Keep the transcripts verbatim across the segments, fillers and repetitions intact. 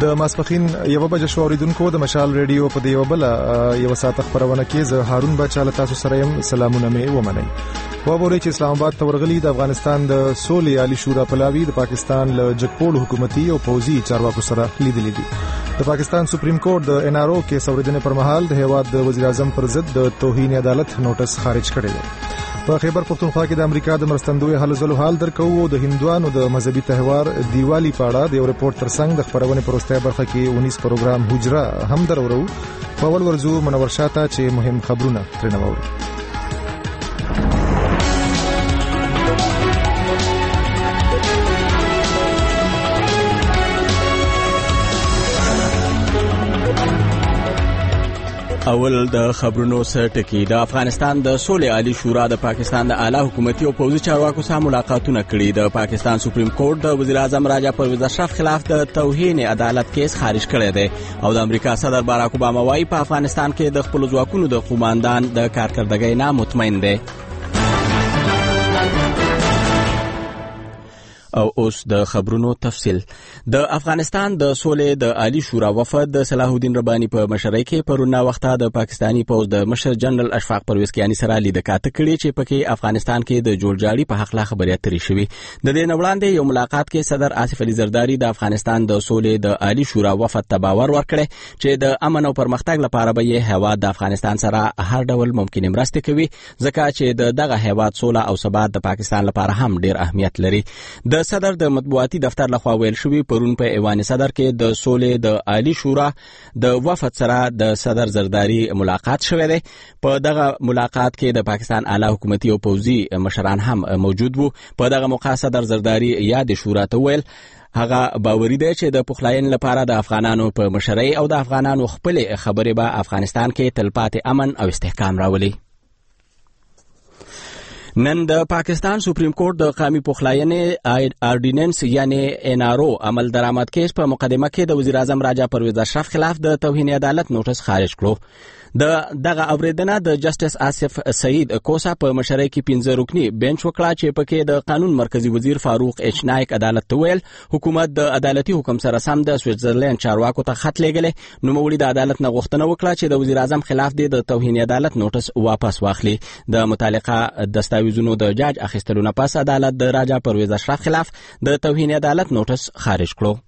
د ماسپخین یو بجه شو اوریدونکو د مشال ریډیو په دیو بل یو ساعت خبرونه کې زه هارون بچاله تاسو سره يم. سلامونه مې ومنئ. وګورئ چې اسلام آباد ته ورغلي د افغانستان د سولې عالی شورا پلاوی د پاکستان له جګپول حکومتي او پوځي چارواکو سره لیدلې دي. د پاکستان سپریم کورټ د ان ار او کې سوریدنې پر مهال د هیواد د وزیر اعظم پر ضد د توهین عدالت نوټس خارج کړی دی. په خیبر پختونخوا کې د امریکا د مرستندوی حل زلو حال درکو د هندوانو د مذهبي تهوار دیوالی په اړه د یو ریپورت ترڅنګ د خبرونې پروسته برخه کې انیس پروګرام حجره هم درورو. په اول ورځو منور شاته چې مهم خبرونه ترنه وورو. اول د خبرونو سره ټکی. د افغانستان د سولې عالی شورا د پاکستان د اعلی حکومتي او پوځي چارواکو سره ملاقاتونه کړي. د پاکستان سپریم کورټ د وزیر اعظم راجا پرویز اشرف خلاف د توهین عدالت کیس خارج کړی دی او د امریکا صدر باراک اوباما وايي په افغانستان کې د خپل ځواکونو د قوماندان د کارکردګۍ نه مطمئن دی. او اوس د خبرونو تفصیل. د افغانستان د سولې د عالی شورا وفد د صلاح الدین ربانی په مشرۍ کې پرونه وخته د پاکستانی پوز د مشر جنرال اشفاق پرویز کیانی سره لیدنه کړې چې پکې افغانستان کې د جوړجاړي په حق لا خبرې اترې شوې. د دې نوړاندې یو ملاقات کې صدر آصف علي زرداری د افغانستان د سولې د عالی شورا وفد ته باور ورکړي چې د امن او پرمختګ لپاره به یې هیواد د افغانستان سره هر ډول ممکنه مرسته کوي ځکه چې د دغه هیواد سوله او ثبات د پاکستان لپاره هم ډیر اهمیت لري. د صدر د مطبوعاتي دفتر لخوا ویل شوی پرون په ایوان صدر کې د سولې د عالی شورا د وفد سره د صدر زرداری ملاقات شوه دی. په دغه ملاقات کې د پاکستان اعلی حکومتي او پوځي مشران هم موجود وو. په دغه موقع صدر زرداری یاد شورا ته ویل هغه باوري دی چې د پخلاین لپاره د افغانانو په مشرۍ او د افغانانو خپل خبرې به افغانستان کې تلپاتې امن او استحکام راولي. نن د پاکستان سپریم کورټ د قومي پخلاینې آرډیننس یعنی ان ار او عمل درآمد کیس په مقدمه کې د وزیر اعظم راجا پرویز اشرف خلاف د توهین عدالت نوټس خارج کړو. د دغه اوریدنه د جسټس آصف سعید کوسا په مشرۍ کې پنځه رکنی بنچ وکړه چې پکې د قانون مرکزی وزیر فاروق ایچ نایک عدالت ته ویل حکومت د عدالتي حکم سره سم د سویټزرلند چارواکو ته خط لېږلی. نو موړي د عدالت نه غوښتنه وکړه چې د وزیر اعظم خلاف د توهین عدالت نوټس واپس واخلي. د متعلقه دستاویزونو د جاج اخیستلو نه پس عدالت د راجا پرویز اشرف خلاف د توهین عدالت نوټس خارج کړو.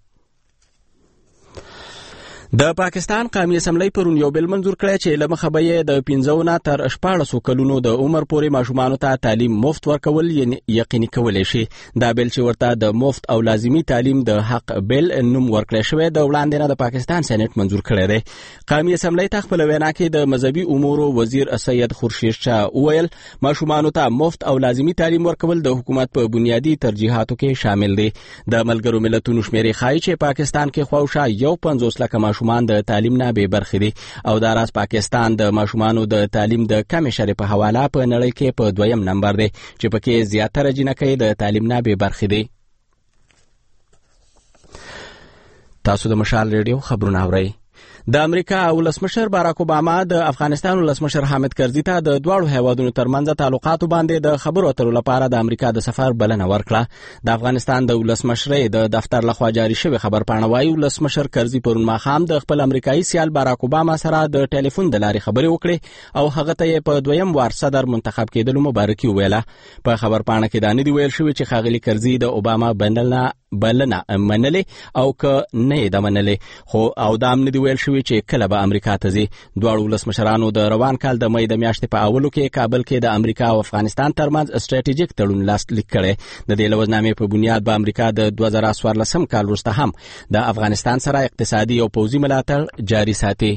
د پاکستان قومي اسمبلی پرون یو بل منظور کړی چې لمخه به یې د پنځو نه تر شپاړسو کلونو د عمر پورې ماشومانو ته تعلیم مفت ورکول یقیني کولی شي. دا بل چې ورته د مفت او لازمي تعلیم د حق بل نوم ورکړی شوی د وړاندې نه د پاکستان سېنات منظور کړی دی. قومي اسمبلی ته خپل وینا کې د مذهبي امور وزیر سید خورشید شاه وویل ماشومانو ته مفت او لازمي تعلیم ورکول د حکومت په بنیادی ترجیحاتو کې شامل دي. د ملګرو ملتونو شمیرې ښایي چې پاکستان کې خواوشا یو پنځوس لکه ماشومان د تعلیم نه بې برخې دي او دا راز پاکستان د ماشومانو د تعلیم د کمې شرې په حواله په نړۍ کې په دویم نمبر دی چې پکې زیاتره جنکۍ د تعلیم نه بې برخې دي. تاسو د مشال ریډیو خبرونه اورئ. د امریکا ولسمشر باراک اوباما د افغانستان ولسمشر حامد کرزي ته د دواړو هیوادونو ترمنځ تعلقاتو باندې د خبرو اترو لپاره د امریکا د سفر بلنه ورکړه. د افغانستان د ولسمشرۍ د دفتر لخوا جاري شوی خبر پاڼه وايي ولسمشر کرزي پرون ماښام د خپل امریکایي سیال باراک اوباما سره د ټلیفون د لارې خبرې وکړې او هغه ته په دویم وار صدر منتخب کېدلو مبارکي وویله. په خبر پاڼه کې دا نه دی ویل شوی چې ښاغلي کرزي د اوباما بندلنه بلنه منلې او که نه د منلې خو او دام نه دی ویل شوی چې کله به امریکا ته ځي. دواړو ولسمشرانو د روان کال د مې د میاشتې په اولو کې کابل کې د امریکا او افغانستان ترمنځ استراتیژیک تړون لاسلیک کړی. د دې لوزنامې په بنیاد به امریکا د دوه زره څوارلسم کال وروسته هم د افغانستان سره اقتصادي او پوځي ملاتړ جاري ساتي.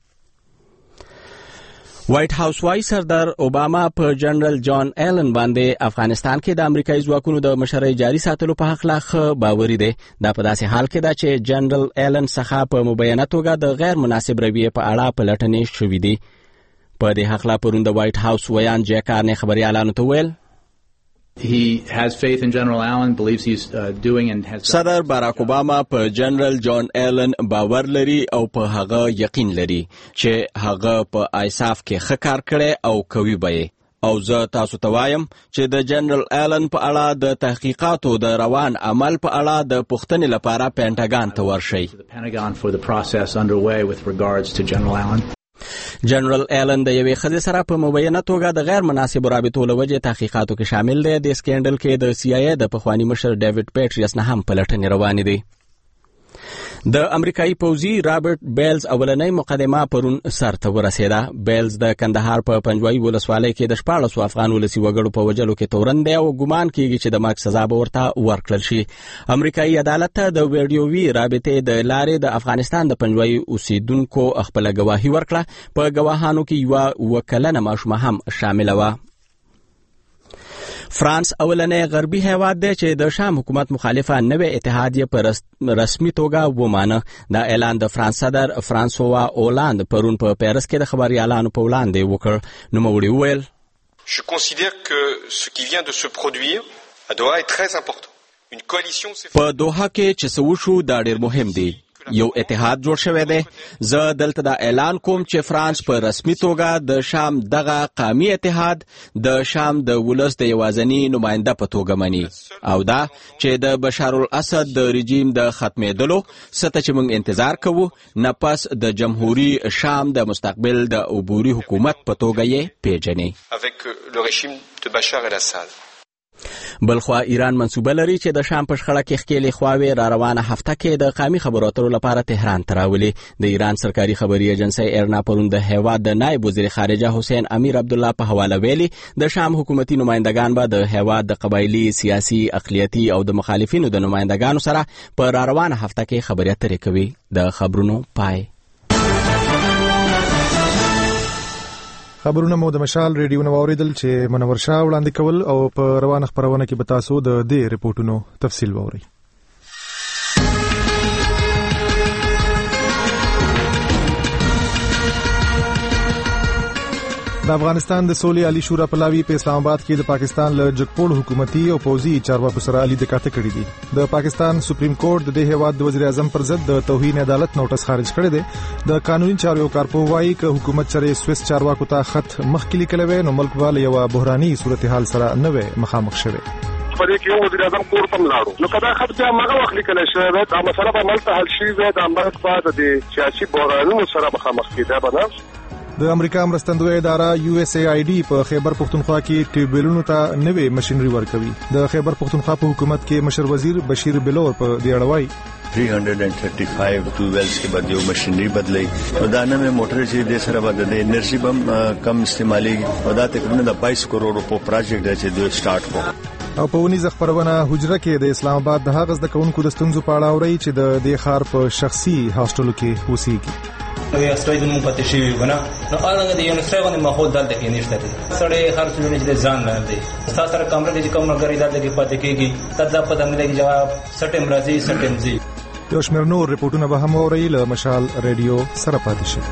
وایټ هاوس وايي سردار اوباما په جنرال جان ایلن باندې افغانستان کې د امریکایي ځواکونو د مشرۍ جاري ساتلو په حق لا ښه باوري دی. دا په داسې حال کې ده چې جنرال ایلن څخه په مبینه توګه د غیر مناسب رویې په اړه پلټنې شوې دي. په دې حق لا پرون د وایټ هاوس ویان جیکارنې خبريالانو ته ویل He has faith in General Allen, believes he's uh, doing and has صدر باراک اوباما په جنرال جان ایلن باور لري او په هغه یقین لري چې هغه په ایساف کې ښه کار کړی او کوي به او زه تاسو ته وایم چې د جنرال ایلن په اړه د تحقیقاتو د روان عمل په اړه د پوښتنې لپاره پینټاګان ته ورشئ. جنرال ایلن د یوې ښځې سره په مبینه توګه د غیر مناسبو رابطو له وجې تحقیقاتو کې شامل دی. د سکینډل کې د سی آی ای د پخواني مشر ډیوډ پیټریس نه هم پلټنې روانې دي. د امریکایي پوځي رابرټ بیلز اولنۍ مقدمه پرون سر ته ورسېده. بیلز د کندهار په پنجوایي ولسوالۍ کې د شپاړسو افغان ولسي وګړو په وژلو کې تورن دی او ګمان کېږي چې د مرګ سزا به ورته ورکړل شي. امریکایي عدالت ته د ویډیووي رابطې د لارې د افغانستان د پنجوایي اوسیدونکو خپله ګواهي ورکړه. په ګواهانو کې یوه اووه کلنه ماشومه هم شامله وه. فرانس اولنې غربي هیواد دی چې د شام حکومت مخالفه نوې اتحادیه په رسمي توګه ومانه. دا اعلان د فرانس صدر فرانسوا اولاند پرون په پیرس کې د خبريالانو په وړاندې وکړ. نوموړي وویل: Je considère que ce qui vient de se produire à Doha est très important. Une coalition s'est په دوحه کې چې څه وشو دا ډېر مهم دی. یو اتحاد جوړ شوی دی. زه دلته دا اعلان کوم چې فرانس په رسمي توګه د شام دغه قومي اتحاد د شام د ولس د یوازني نماینده په توګه مني او دا چې د بشار الاسد د رژیم د ختمېدلو څه چې موږ انتظار کوو نه پس د جمهوری شام د مستقبل د عبوري حکومت په توګه یې پیژني. avec le régime de Bachar el-Assad. بلخوا ایران منصوبه لري چې د شام په شخړه کې ښکېلې خواوې را روانه هفته کې د قومي خبرو اترو لپاره تهران ته راولي. د ایران سرکاري خبري ایجنسۍ ایرنا پرون د هیواد د نایب وزیر خارجه حسین امیر عبدالله په حواله ویلي د شام حکومتي نمایندگان به د هیواد د قبایلي، سیاسي، اقلیتي او د مخالفینو د نمایندگانو سره په را روانه هفته کې خبرې اترې کوي. د خبرونو پای. خبرونه مو د مشال ریډیو نو اوریدل چې منور شاه وړاندې کول او په روانه خبرونه کې به تاسو د دې ریپورتونو تفصیل وورئ. د افغانستان د سولې عالی شورا پلاوی په اسلام آباد کې د پاکستان له جګپوړ حکومتي او پوځي چارواکو سره علي د کاته کړی دي. د پاکستان سپریم کورټ د دې هیواد د وزیر اعظم پر ضد د توهین عدالت نوټس خارج کړی دی. د قانوني چارو کارپوه وايي چې حکومت سره سويس چارواکو ته خط مخکې لیکلی وی نو ملک والا یو بحراني صورتحال سره نوې مخامخ شوی. په دې کې یو وزیر اعظم کور ته لاړو نو کدا خط بیا مغه وخت لیکل شوی دی دا مسله به ملته حل شي وي د امریکا په د سیاسي بحرانونو سره مخامخ کیده بنا. د امریکا مرستندوی اداره یو اس ای آی ډي په خیبر پختونخوا کې ټیوبلونو ته نوې ماشينري ورکوي. د خیبر پختونخوا په حکومت کې مشر وزیر بشیر بلور په دې اړه وایي three hundred thirty-five ټیوبلز کې باندې یو ماشينري بدلای او دا نوې موټر چې د سره باندې د انرژي بم کم استعمالي او دا تقریبا د بایس کروڑ روپو پروجیکټ دی چې دوی سٹارټ کړ. او په ونیزه خبرونه حجره کې د اسلام آباد د هغه د کونکو د ستونزو په اړه اوري چې د دې ښار په شخصي هاستلو کې اوسېږي. نو استوي د مون پاتې شي ونه نو اړه د یو څه ماحول دلته کې نشته دي سړی هر څه نه ځان نه دی تاسو سره کمره کې کوم نګری دلته کې پاتې کېږي تدا په دمه کې جواب سټم راځي سټم زی. یو شمېر نور ریپورتونه به هم اوري له مشال ریډیو سره پاتې شي.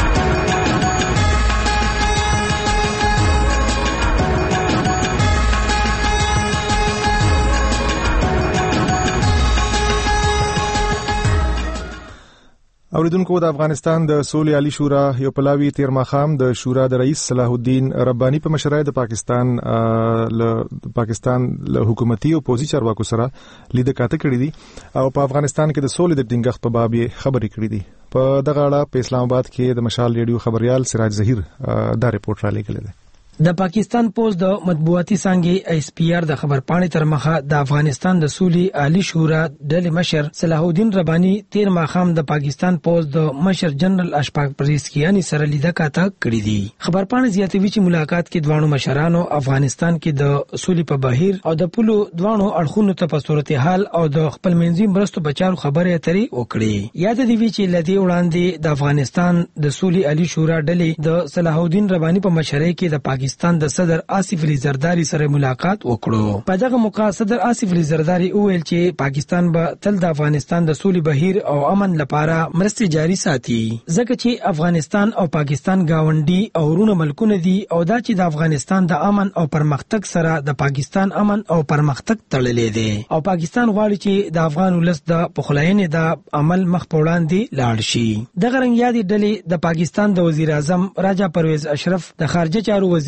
اوریدونکو د افغانستان د سولې عالی شورا یو پلاوی تیر ماخام د شورا د رئیس صلاح الدین ربانی په مشرۍ د پاکستان له پاکستان له حکومتي او پوځي چارواکو سره لیده کاته کړې دي او په افغانستان کې د سولې د ټینګښت په باب یې خبرې کړې دي. په دغه اړه په اسلام آباد کې د مشال ریډیو خبريال سراج ظهیر دا ریپورت را لېږلی دی. د پاکستان پوز د مطبوعاتي څانګې ایس پی آر د خبرپاڼې تر مخه د افغانستان د سولې عالی شورا ډلې مشر صلاح الدین ربانی تیر ماخام د پاکستان پوز د مشر جنرال اشفاق پریسکیانی سره لیده کاته کړې دي. خبرپاڼې زیاتوي چې ملاقات کې دوانو مشرانو افغانستان کې د سولې په بهیر او د پولو دوانو اړخونو ته په صورتحال او د خپل منځي مرستو بچاو خبرې اترې وکړي. یاد دی چې لدی وړاندې د افغانستان د سولې عالی شورا ډلې د صلاح الدین ربانی په مشرۍ کې د پاکستان پاکستان د صدر آصف علي زرداری سره ملاقات وکړو. په دغه موقع صدر آصف علي زرداری وویل چې پاکستان به تل د افغانستان د سولې بهیر او امن لپاره مرستې جاري ساتي ځکه چې افغانستان او پاکستان گاونډي او ورونه ملکونه دي او دا چې د افغانستان د امن او پرمختګ سره د پاکستان امن او پرمختګ تړلې دي او پاکستان غواړي چې د افغان ولس د پخلاینې د عمل مخ په وړاندې لاړ شي. دغه رنګ یادې ډلې د پاکستان د وزیر اعظم راجا پرویز اشرف د خارجه چارو وزیر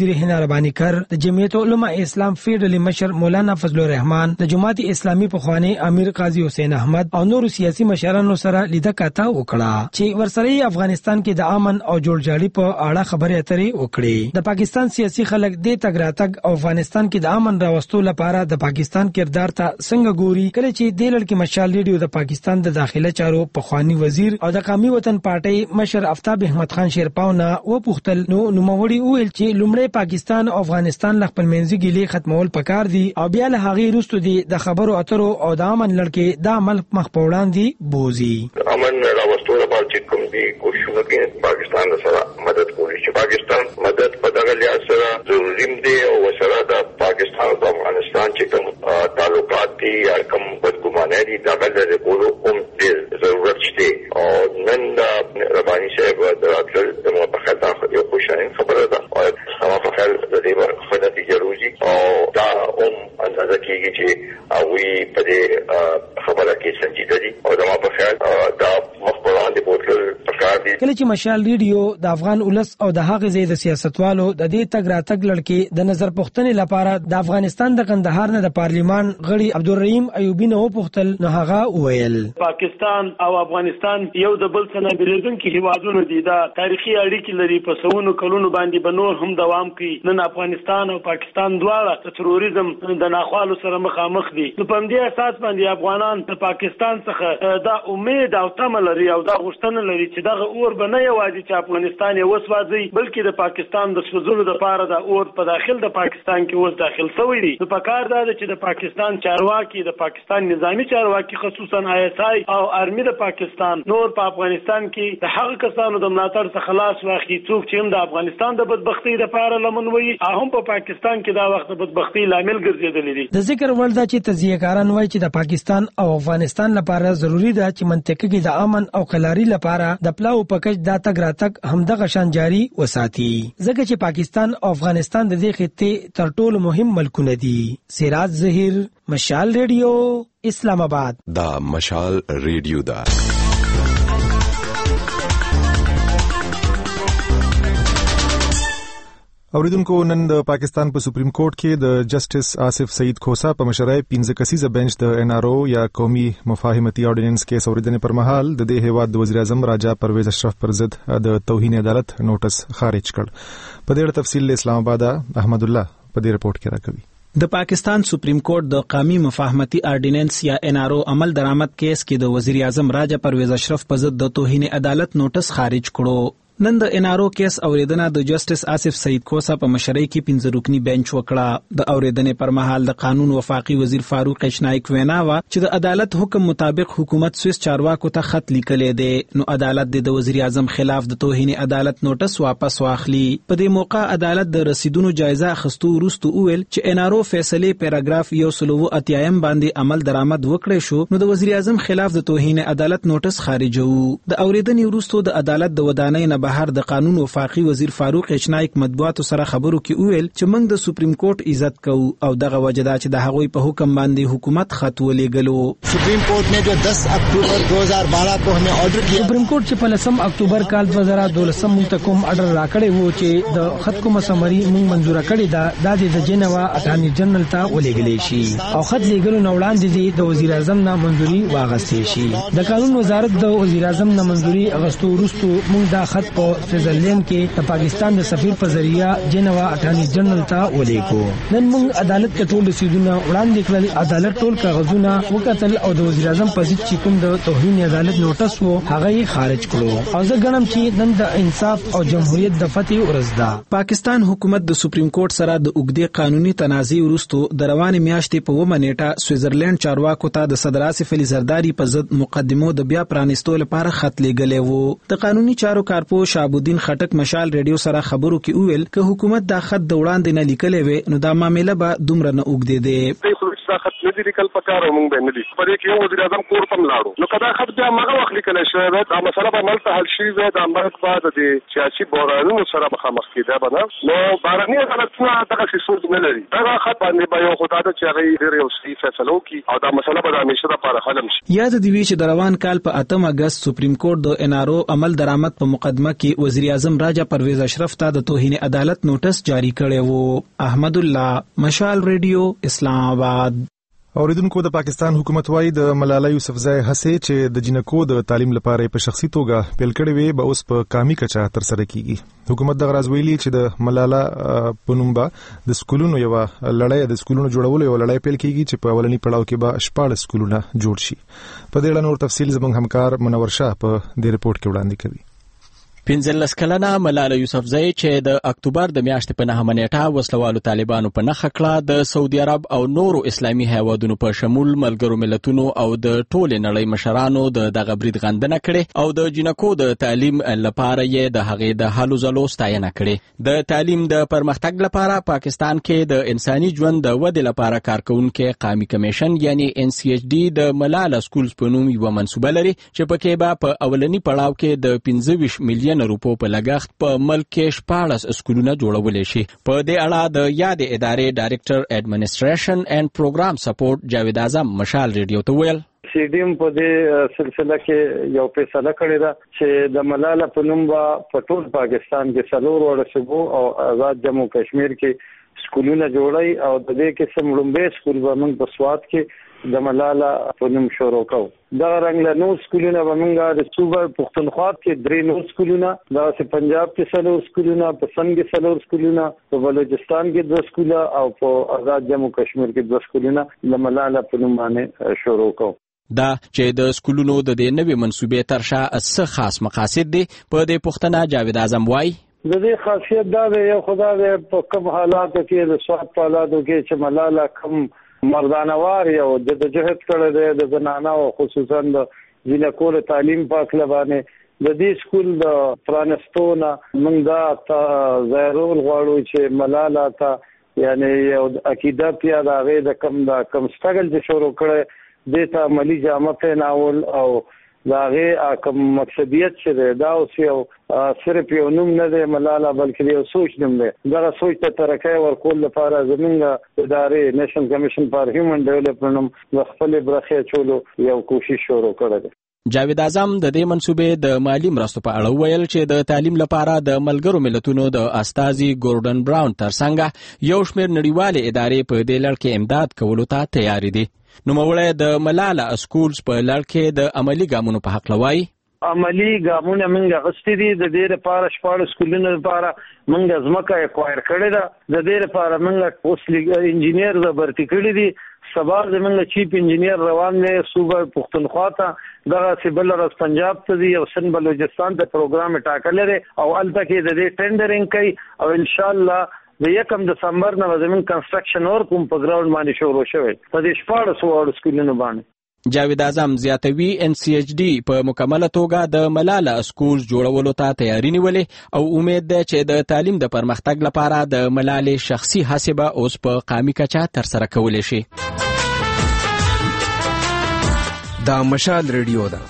وزیر حنا ربانی کر، د جمعیت علماء اسلام فیډرل مشر مولانا فضل الرحمن، د جماعت اسلامي پخوانی امیر قاضي حسین احمد او نور سیاسي مشرانو سره لیده کاته وکړه چې ورسره افغانستان کې د امن او جوړجاړي په اړه خبرې اترې وکړي. د پاکستان سیاسي خلک د تګ راتګ او افغانستان کې د امن راوستو لپاره د پاکستان کردار ته څنګه ګوري، کله چې د لړ کې مشال ریډیو د پاکستان د داخله چارو پخوانی وزیر او د قومي وطن پارټي مشر آفتاب احمد خان شیرپاونه و پختل نو نوموړي وویل چې لومړی پاکستان او افغانستان له خپل منځي ګیلې ختمول پکار دي او بیا له هغې وروسته دي د خبرو اترو او د امن لړ کې د عمل مخ په وړاندې بوزي. امن راوستو لپاره چې کوم دي کوششونه کوي پاکستان سره مدد کوي چې پاکستان مدد په دغه لحاظ سره ضروري دی او سره د پاکستان او افغانستان چې کوم تعلقات دي یا کوم بدګمانه دي دغه د کولو کوم ضرورت شته او نن رباني صاحب دراتل د موافقه د یو خوشاین خبره ده او موافقه د دې په نتیجه روزي او دا هم اندازه کیږي چې اوی په دې خبره کې سنجیده دي او د موافقه دا مخبران دي بوتل پکار دي. کله چې مشال ریډیو د افغان ولس او د هغه ځای د سیاستوالو د دې تګ راتګ لړ کې د نظر پوښتنې لپاره د افغانستان د قندهار نه د پارلیمان غړي عبدالرحیم ایوبی نه وپوښتل نو هغه وویل پاکستان او افغانستان یو د بل څخه بیلېدونکي هیوادونه دي، دا تاریخي اړیکې لري، په سونو کلونو باندې به نور هم دوام کوي. نن افغانستان او پاکستان دواړه د تروریزم د ناخوالو سره مخامخ دي. نو په دې اساس باندې افغانان د پاکستان څخه دا امید او تمه لري او دا غوښتنه لري چې دغه اور به نه یوازې چې افغانستان یې وسوځي بلکې د پاکستان د سوځولو لپاره د اور په داخل د پاکستان کې اوس داخل شوی دی. نو په کار دا ده چې د پاکستان چارواکي د پاکستان نظامی چارواکي خصوصا آی اس آی او ارمی د پاکستان نور په افغانستان کې د هغه کسانو د ملاتړ څخه خلاص واخلي څوک چې هم د افغانستان د بدبختی لپاره لمن وي هم په پاکستان کې دا وخت د بدبختی لامل ګرځېدلی دي. د ذکر وړ ده چې تجزیه‌کاران وایي چې د پاکستان او افغانستان لپاره ضروری ده چې منطقه کې د امن او قلاري لپاره د پلاو پکج دا تګ راتګ همدغه شان جاری وساتي ځکه چې پاکستان او افغانستان د دې خطې تر ټولو مهم ملکونه دي. سراج ظهیر، مشال ریډیو، اسلام آباد. دا مشال ریډیو دا اوریدونکو نن د پاکستان په سپریم کورټ کې د جسټس آصف سعید خوسا په مشرۍ پنځه کسیزه بنچ د ان آر او یا قومي مفاهمتي اورډیننس کیس اوریدنې پر مهال د دې هیواد د وزیر اعظم راجا پرویز اشرف پر ضد د توهین عدالت نوټس خارج کړ. په دې اړه تفصیل اسلام آباد احمد الله په دې رپورت کې راکوي. د پاکستان سپریم کورټ د قومي مفاهمتي اورډیننس یا ان آر او عمل درآمد کیس کې د وزیر اعظم راجا پرویز اشرف په ضد د توهین عدالت نوټس خارج کړو. نن د ان آر او کیس اوریدنه د جسټس آصف سعید خوسا په مشرۍ کې پنځه رکنی بنچ وکړه. د اوریدنې پر مهال د قانون وفاقي وزیر فاروق اشنایک وینا وا چې د عدالت حکم مطابق حکومت سویس چارواکو ته خط لیکلې دی نو عدالت د وزیر اعظم خلاف د توهین عدالت نوټس واپس واخلي. په دې موقع عدالت د رسیدونو جایزه اخیستو وروسته وویل چې ان آر او فیصله پیراګراف یو سل او اتیایم باندې عمل درآمد وکړي شو نو د وزیر اعظم خلاف د توهین عدالت نوټس خارجو. د اوریدنې وروسته د عدالت د ودانۍ نه بهر د قانون وفاقي وزیر فاروق اشنایک مطبوعاتو سره خبرو کې وویل چې موږ د سپریم کورټ عزت کوو او دغه وجه دا چې د هغوی په حکم باندې حکومت خط ولېږلو. سپریم کورٹ نے جو دس اکتوبر دو ہزار بارہ کو ہمیں آرڈر کیا سپریم کورٹ چې په لسم اکتوبر کال دو ہزار دولسم ته کوم آرډر راکړی وو چې د خط کومه سمري موږ منزور کړی دا د جنوا اټارنی جنرال ته ولېږل شي او خط لېږلو نه وړاندې دي د وزیر اعظم نه منځوري واغستې شي. د قانون وزارت د وزیر اعظم نه منځوري اغستو وروسته موږ دا خط په سویټزرلینډ کې د پاکستان د سفیر په ذریعہ جنوا اټارنی جنرال ته ولیکو. نن موږ عدالت ته ټول رسیدونه وړاندې کړل. عدالت ټول کاغذونه وکتل او د وزیر اعظم په ضد چې کوم د توهین عدالت نوټس وو هغه یې خارج کړو او زه ګڼم چې نن د انصاف او جمهوریت د فتح ورځ ده. پاکستان حکومت د سپریم کورټ سره د اوږدې قانوني تنازع وروسته د روانې میاشتې په اوومه نیټه سویټزرلینډ چارواکو ته د صدر آصف علي زرداري په ضد مقدمو د بیا پرانیستو لپاره خط لیږلی وو. د قانوني چارو کارپو شهاب الدین خټک مشال ریډیو سره خبرو کې وویل که حکومت دا خط د وړاندې نه لیکلی وي نو دا معامله به دومره نه اوږدېدې. دا خط نه دی لیکل پکار او موږ به نه دي په دې کې یو وزیر اعظم کور ته لاړو نو کدا خط بیا هغه وخت لیکل شوی دا مسله به ملته حل شي دا مرګ بعد د سیاسي بحرانونو سره مخامخ کیده بنه نو بارني عدالتونه دغه سوچ نه لري دا خط باندې به یو خدای ته چې هغه ډېر یو صحیح فیصله وکړي او دا مسله به همیشه لپاره حل شي. یاد دی وی چې د روان کال په اتم اگست سپریم کورټ د ان ار او عمل درآمد په مقدمه کې وزیر اعظم راجا پرویز اشرف ته د توهین عدالت نوټس جاری کړی وو. احمد الله، مشال ریډیو، اسلام آباد. اوریدونکو د پاکستان حکومت وايي د ملاله یوسفزای هڅې چې د جنکو د تعلیم لپاره په شخصي توګه پیل کړې وي به اوس په کامي کچه تر سره کیږي. حکومت د غراز ویلي چې د ملاله په نوم به د سکولونو یو لړۍ د سکولونو جوړولو یو لړۍ پیل کیږي چې په اولنی پړاو کې به شپږ سکولونه جوړ شي. په دې اړه نور تفصیل زموږ همکار منور شاه په دې ریپورت کې وړاندې کوي. پنځلس کلنه ملاله یوسفزۍ چې د اکتوبر د میاشتې په نهمه نیټه وسلوالو طالبانو په نخښه کړه د سعودي عرب او نورو اسلامي هیوادونو په شمول ملګرو ملتونو او د ټولې نړۍ مشرانو د دغه برید غندنه کړې او د جنکو د تعلیم لپاره یې د هغې د هلو ځلو ستاینه کړې. د تعلیم د پرمختګ لپاره پاکستان کې د انساني ژوند د ودې لپاره کارکونکي قومي کمیشن یعنی ان سی ایچ ډي د ملاله سکولز په نوم یوه منصوبه لري چې پکې به په اولنی پړاو کې د پنځه ویشت میلیون روپو په لګښت په ملک کې شپاړس سکولونه جوړولې شي. په دې اړه د یادې ادارې ډایرکټر ایڈمنسټریشن اینڈ پروګرام سپورټ جاوید اعظم مشال ریډیو ته ویل سی ډي ام په دې سلسله کې یو فیصله کړې ده چې د ملاله په نوم په ټول پاکستان کې څلور وړ صوبو او آزاد جموں کشمیر کې سکولونه جوړای او د دې کې سم لومبه سکول به موږ په سواد کې د ملاله په نوم شروع کوو. دا رنګ له نو سکولونه به موږ د صوبه پښتونخوا کې درې نو سکولونه، دا چې پنجاب کې څلور سکولونه، په سند کې څلور سکولونه، په بلوچستان کې دوه سکولونه او په آزاد جموں کشمیر کې دوه سکولونه د ملاله په نوم باندې شروع کوو. دا چې د سکولونو د دې نوې منصوبې تر شا څه خاص مقاصد دي په دې پوښتنه جاوید اعظم وایي د دې خاصیت دا دی یو خدای په کوم حالاتو کې د سواد په حالاتو کې چې ملاله کوم مردانوار یو د جهت کړه دی د زنانه او خصوصا د جنکو تعلیم په لبانه د دې سکول د پرانستونه موږ دا ظاهرول غواړو چې ملاله ته یعنی یو عقیده پیدا غې د کم د کم سټرګل چې شروع کړي د ته عملی جامه پهناول او داغه کوم مقصدیت چې دا اوس یو صرف یو نوم نه دی ملاله بلکې یو سوچ نوم دی. دا سوچ ته ترکه ورکول لپاره زمونږ ادارې نېشنل کمیشن فار هیومن ډیولپمنټ د خپل برخه چولو یو کوشش شروع کړی دی. جاوید اعظم د دې منصوبې د مالی مرستو په اړه ویل چې د تعلیم لپاره د ملګرو ملتونو د استازي ګوردن براون ترڅنګ یو شمېر نړیوالې ادارې په دې لړ کې امداد کولو ته تیار دي. نوموړی د ملاله سکولز په لړ کې د عملی ګامونو په حق لوي عملی ګامونه موږ غوښتي دي د دې لپاره شپږ سکولونو لپاره موږ ځمکه اکوایر کړې ده. د دې لپاره موږ اوس انجینیر د برتی کړی دي. سبا زموږ چیف انجینیر روان دی صوبه پښتونخوا ته دغه سیبل راز پنجاب ته دی او سن بلوچستان ته پروګرام ټاکل لري او الته کې د دې ټینډرینګ کوي او ان شاء الله د یکم دسمبر نه زمين کنسټرکشن اور کوم په ګراوند باندې شروع شوی په دې شپږ سوه سکولونو باندې. جاوید اعظم زیاتوي ان سی ایچ ډي په مکمله توګه د ملاله سکول جوړولو ته تیاری نیولې او امید ده چې د تعلیم د پرمختګ لپاره د ملاله شخصي هڅې به اوس په قامي کچه تر سره کولې شي. دا مشال ریډیو ده.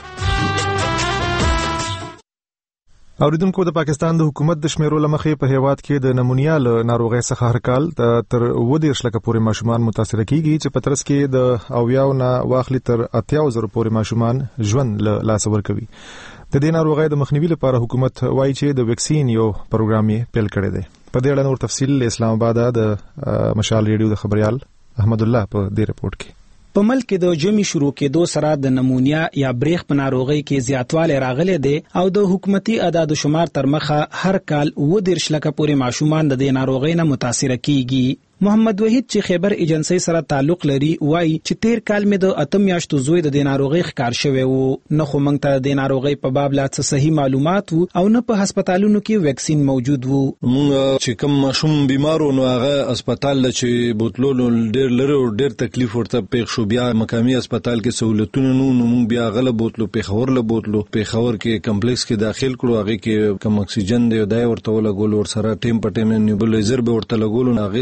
اوریدونکو د پاکستان د حکومت د شمیرو لمخې په هیواد کې د نمونیا له ناروغۍ څخه هر کال تر اووه دېرش لکه پورې ماشومان متاثر کیږي چې په ترڅ کې د اویاو نه واخلي تر اتیاو زره پورې ماشومان ژوند له لاسه ورکوي. د دې ناروغۍ د مخنیوي لپاره حکومت وایي چې د ویکسین یو پروګرام یې پیل کړی دی. په دې اړه نور تفصیل اسلام آباد د مشال ریډیو د خبريال احمد الله په دې رپورت کې. په ملک کې د جمی شروع کېدو سره د نمونیا یا بریخ په ناروغۍ کې زیاتوالی راغلی دی او د حکومتي اعداد و شمار تر مخه هر کال اووه دېرش لکه پورې ماشومان د دې ناروغۍ نه متاثر کیږي. محمد وحید چې خیبر ایجنسی سره تعلق لري وایي چې تیر کال مې د اتم میاشتو زوی د دې ناروغۍ ښکار شوی وو. نه خو موږ ته د ناروغۍ په باب لا څه صحیح معلومات وو او نه په هسپتالونو کې ویکسین موجود وو. موږ چې کوم ماشوم بیمارو نو هغه هسپتال چې بوتلو ډېر لري او ډېر تکلیف ورته پېښ شو بیا مقامی هسپتال کې سہولتونه نو موږ بیا غل بوتلو پیښور له بوتلو پیښور کې کمپلیکس کې داخل کړو هغه کې کم اکسیجن دی دای ورته ولګول ور سره ټیم پټیم نیوبلایزر به ورته لګول هغه سره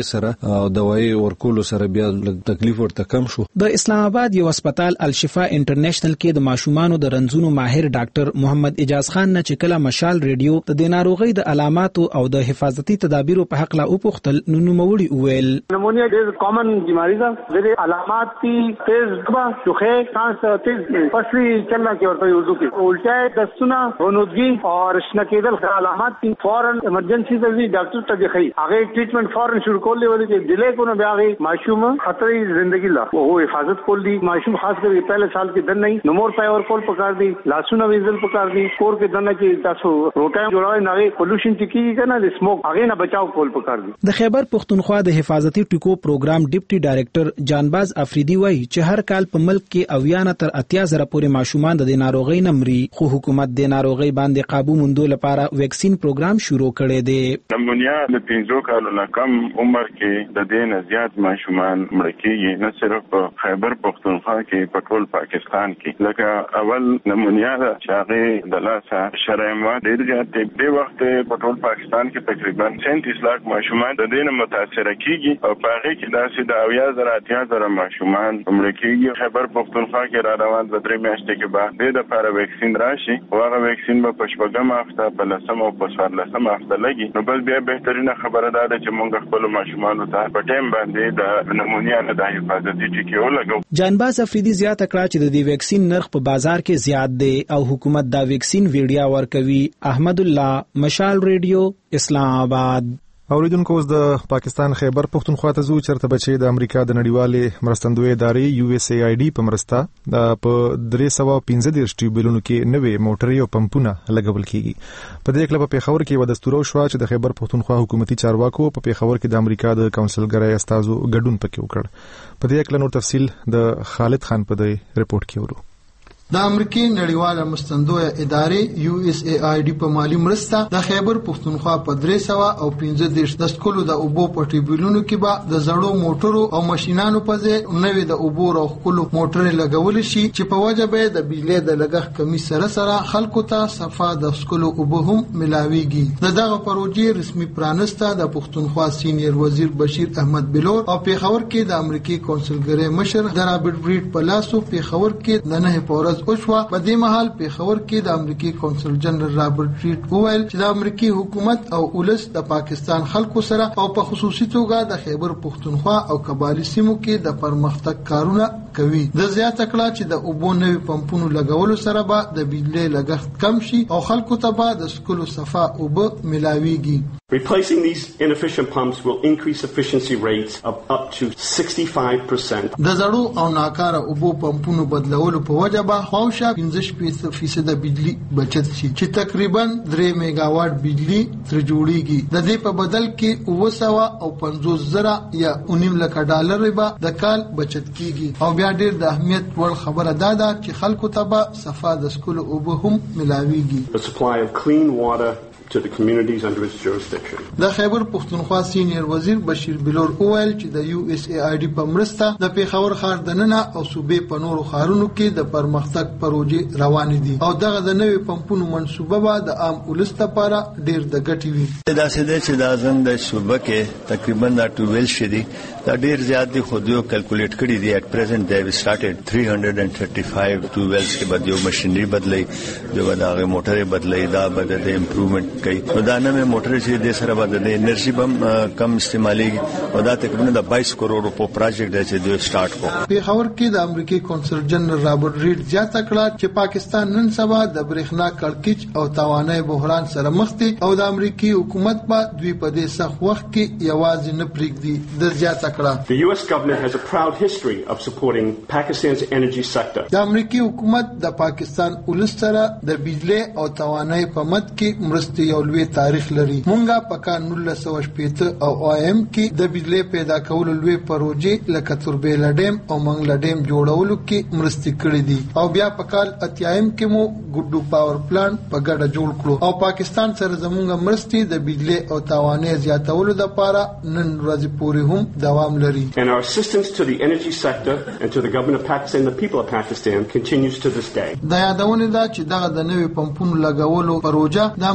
او دوايي ورکول سره بیا تکلیف ورته کم شو. د اسلام آباد یو هسپتال الشفا انټرنیشنل کې د ماشومانو د رنځونو ماهر ډاکټر محمد اجاز خان نه چې کله مشال ریډیو د ناروغي د علاماتو او د حفاظتي تدابیرو په حق لا وپوښتل نو نوموړي وویل نمونیا ډېر کامن بیماری ده. د علامات کی تیز دبا چوخه سانس تیز پسلی چلنا کی ورته اردو کې الټه دستونه غنودګي او شنکیدل علامات کی فورن ایمرجنسی ته ډاکټر ته ځي هغه ټریټمنټ فورن شروع کولې ولې چې ډیلے کو نه بیا هغه معصوم خطرې ژوندۍ لا او حفاظت کول دي معصوم خاص کر پہلے سال کې دن نه نمور پای اور کول پکار دي لاسونه ویزل پکار دي کور کې دنه کې تاسو روټه جوړوي نه پولوشن چې کیږي کنه د سموک هغه نه بچاو کول پکار دي. د خیبر پختونخوا د حفاظتي ټکو پروګرام ډیپټي ډایریکټر جانباز افریدي وایي چې هر کال په ملک کې اویانه تر اتیا زره پورې ماشومان د ناروغۍ نمرې خو حکومت د ناروغۍ باندې قابو موندو لپاره ویکسین پروګرام شروع کړی دی. نمونیا د پنځو کالو نه کم عمر کې د دې نه زیات ماشومان مړ کېږي نه صرف په خیبر پختونخوا کې په ټول پاکستان کې لکه اول نمونیا چې هغه د لاسه شرعما ډېر زیات دی. د وخت په ټول پاکستان کې تقریبا سینتیس لاک ماشومان د دې نه متاثر کېږي او په هغه کې داسې د اویا زره اتیا زره ماشومان مړ کېږي. خیبر پختونخوا کې را روان د درې میاشتې کې بعد د لپاره ویکسین راشي او هغه ویکسین به په شپږم هفته په لسم او په څوارلسم هفته لګي. نو بس بیا بهترینه خبره ده چې موږ خپل ماشومان ته په ټیم باندې د نمونیا نه د حفاظتي ټکي ولګو. جانباز افریدي زیاته کړه چې د دې ویکسین نرخ په بازار کې زیات دی او حکومت دا ویکسین ویډیا ورکوي. احمد الله مشال ریډیو اسلام آباد. اوریدونکو اوس د پاکستان خیبر پختونخوا ته زو چرته بچي د امریکا د نړیوالې مرستندوی ادارې یو اس ای آی ډي په مرسته د په درې سوه پنځه دېرش ټیوبلونو کې نوې موټرې او پمپونه لګول کیږي. په دې کې په پیښور کې و دستور شو چې د خیبر پختونخوا حکومتي چارواکو په پیښور کې د امریکا د کونسلګرۍ استازو ګډون پکې وکړ. په دې کې نور تفصیل د خالد خان په دې رپورت کې ورو. د امریکای نړیواله مرستندوی ادارې یو اس ای آی ډي په مالی مرسته د خیبر پختونخوا په درې سوه او پنځه دېرش د سکولو د اوبو په ټیوبلونو کې به د زړو موټرو او ماشينانو په ځای نوې د اوبو او خپل موټرې لګول شي چې په وجه به د بجلی د لګښت کمی سره سره خلکو ته صفا د سکولو اوبو هم ملاويږي. د دغه پروژې رسمي پرانسته د پختونخوا سینیئر وزیر بشیر احمد بلور او پیښور کې د امریکای کونسلګرۍ مشر د رابرټ بریډ په لاسو پیښور کې د نه پورز اوشوا. په دې مهال پیښور کې د امریکای کونسل جنرال رابرټ بریډ وویل چې د امریکای حکومت او ولس د پاکستان خلکو سره او په خصوصي توګه د خیبر پختونخوا او قبایلی سیمو کې د پرمختګ کارونه کوي. د زیاته کړه چې د اوبو نوې پمپونو لګولو سره به د بجلی لګښت کم شي او خلکو ته به د سکولو صفا اوبه ملاويږي. Replacing these inefficient pumps will increase efficiency rates of up to sixty-five percent. د زړو او ناکاره اوبو پمپونو بدلولو په وجه به خواوشا پنځه فیصد بجلی بچت شي چې تقریبا درې میگاواټ بجلی تر جوړیږي. د دې په بدل کې اوه سوه او پنځوس زره یا نیم لک ډالر به د کال بچت کیږي. او بیا ډېر د اهمیت وړ خبره ده چې خلکو ته به صفا د سکولو اوبه هم ملاويږي. The supply of clean water to the communities under its jurisdiction. د خیبر پختونخوا سینیئر وزیر بشیر بلور اویل چې د یو اس ای آی ډي په مرسته د پیښور ښار دننه او صوبې په نورو ښارونو کې د پرمختګ پروژې روانې دي او دغه د نوې پمپونو منصوبه به د عام ولس لپاره ډېر د ګټې وي. دا څه چې د ازن د صوبه کې تقریبا د ټویل شدي دا ډېر زیات دي خو دوی کیلکولیټ کړی دی اټ پریزنٹ دی سٹارټډ three thirty-five ټویلز کې به یو ماشينري بدلای دی به دا موټرې بدلای دا به د امپروومنت کوي. دا نه موټرې چې د سره باندې د انرژي بم کم استعمالي او دا تقریبا د بایس کروڑ په پروجیکټ دی چې دوی سٹارټ کړ. پیښور کې د امریکای کونسل جنرال رابرټ ریډ زیاته کړه چې پاکستان نن سبا د برېښنا کړکېچ او توانای بحران سره مخ دی او د امریکای حکومت په دوی په دې سخت وخت کې یوازې نه پریږدي. د زیاته کړه The U S government has a proud history of supporting Pakistan's energy sector. د امریکای حکومت د پاکستان ولس سره د بجلی او توانای په مد کې مرستې یو لوی تاریخ لري. مونږه په کال نولس سوه شپېته او او ایم کې د بجلی پیدا کولو لوی پروژې لکه توربیل ډیم او منګل ډیم جوړولو کې مرستې کړې دي او بیا په کال اتیایم کې مو ګډو پاور پلانټ په ګډه جوړ کړو او پاکستان سره زموږه مرستې د بجلی او توانای زیاتولو لپاره نن ورځې پورې هم دوام لري. And our assistance to the energy sector and to the government of Pakistan and the people of Pakistan continues to this day. دا یادونه ده چې دغه د نوې پمپونو لګولو پروژه د امریکای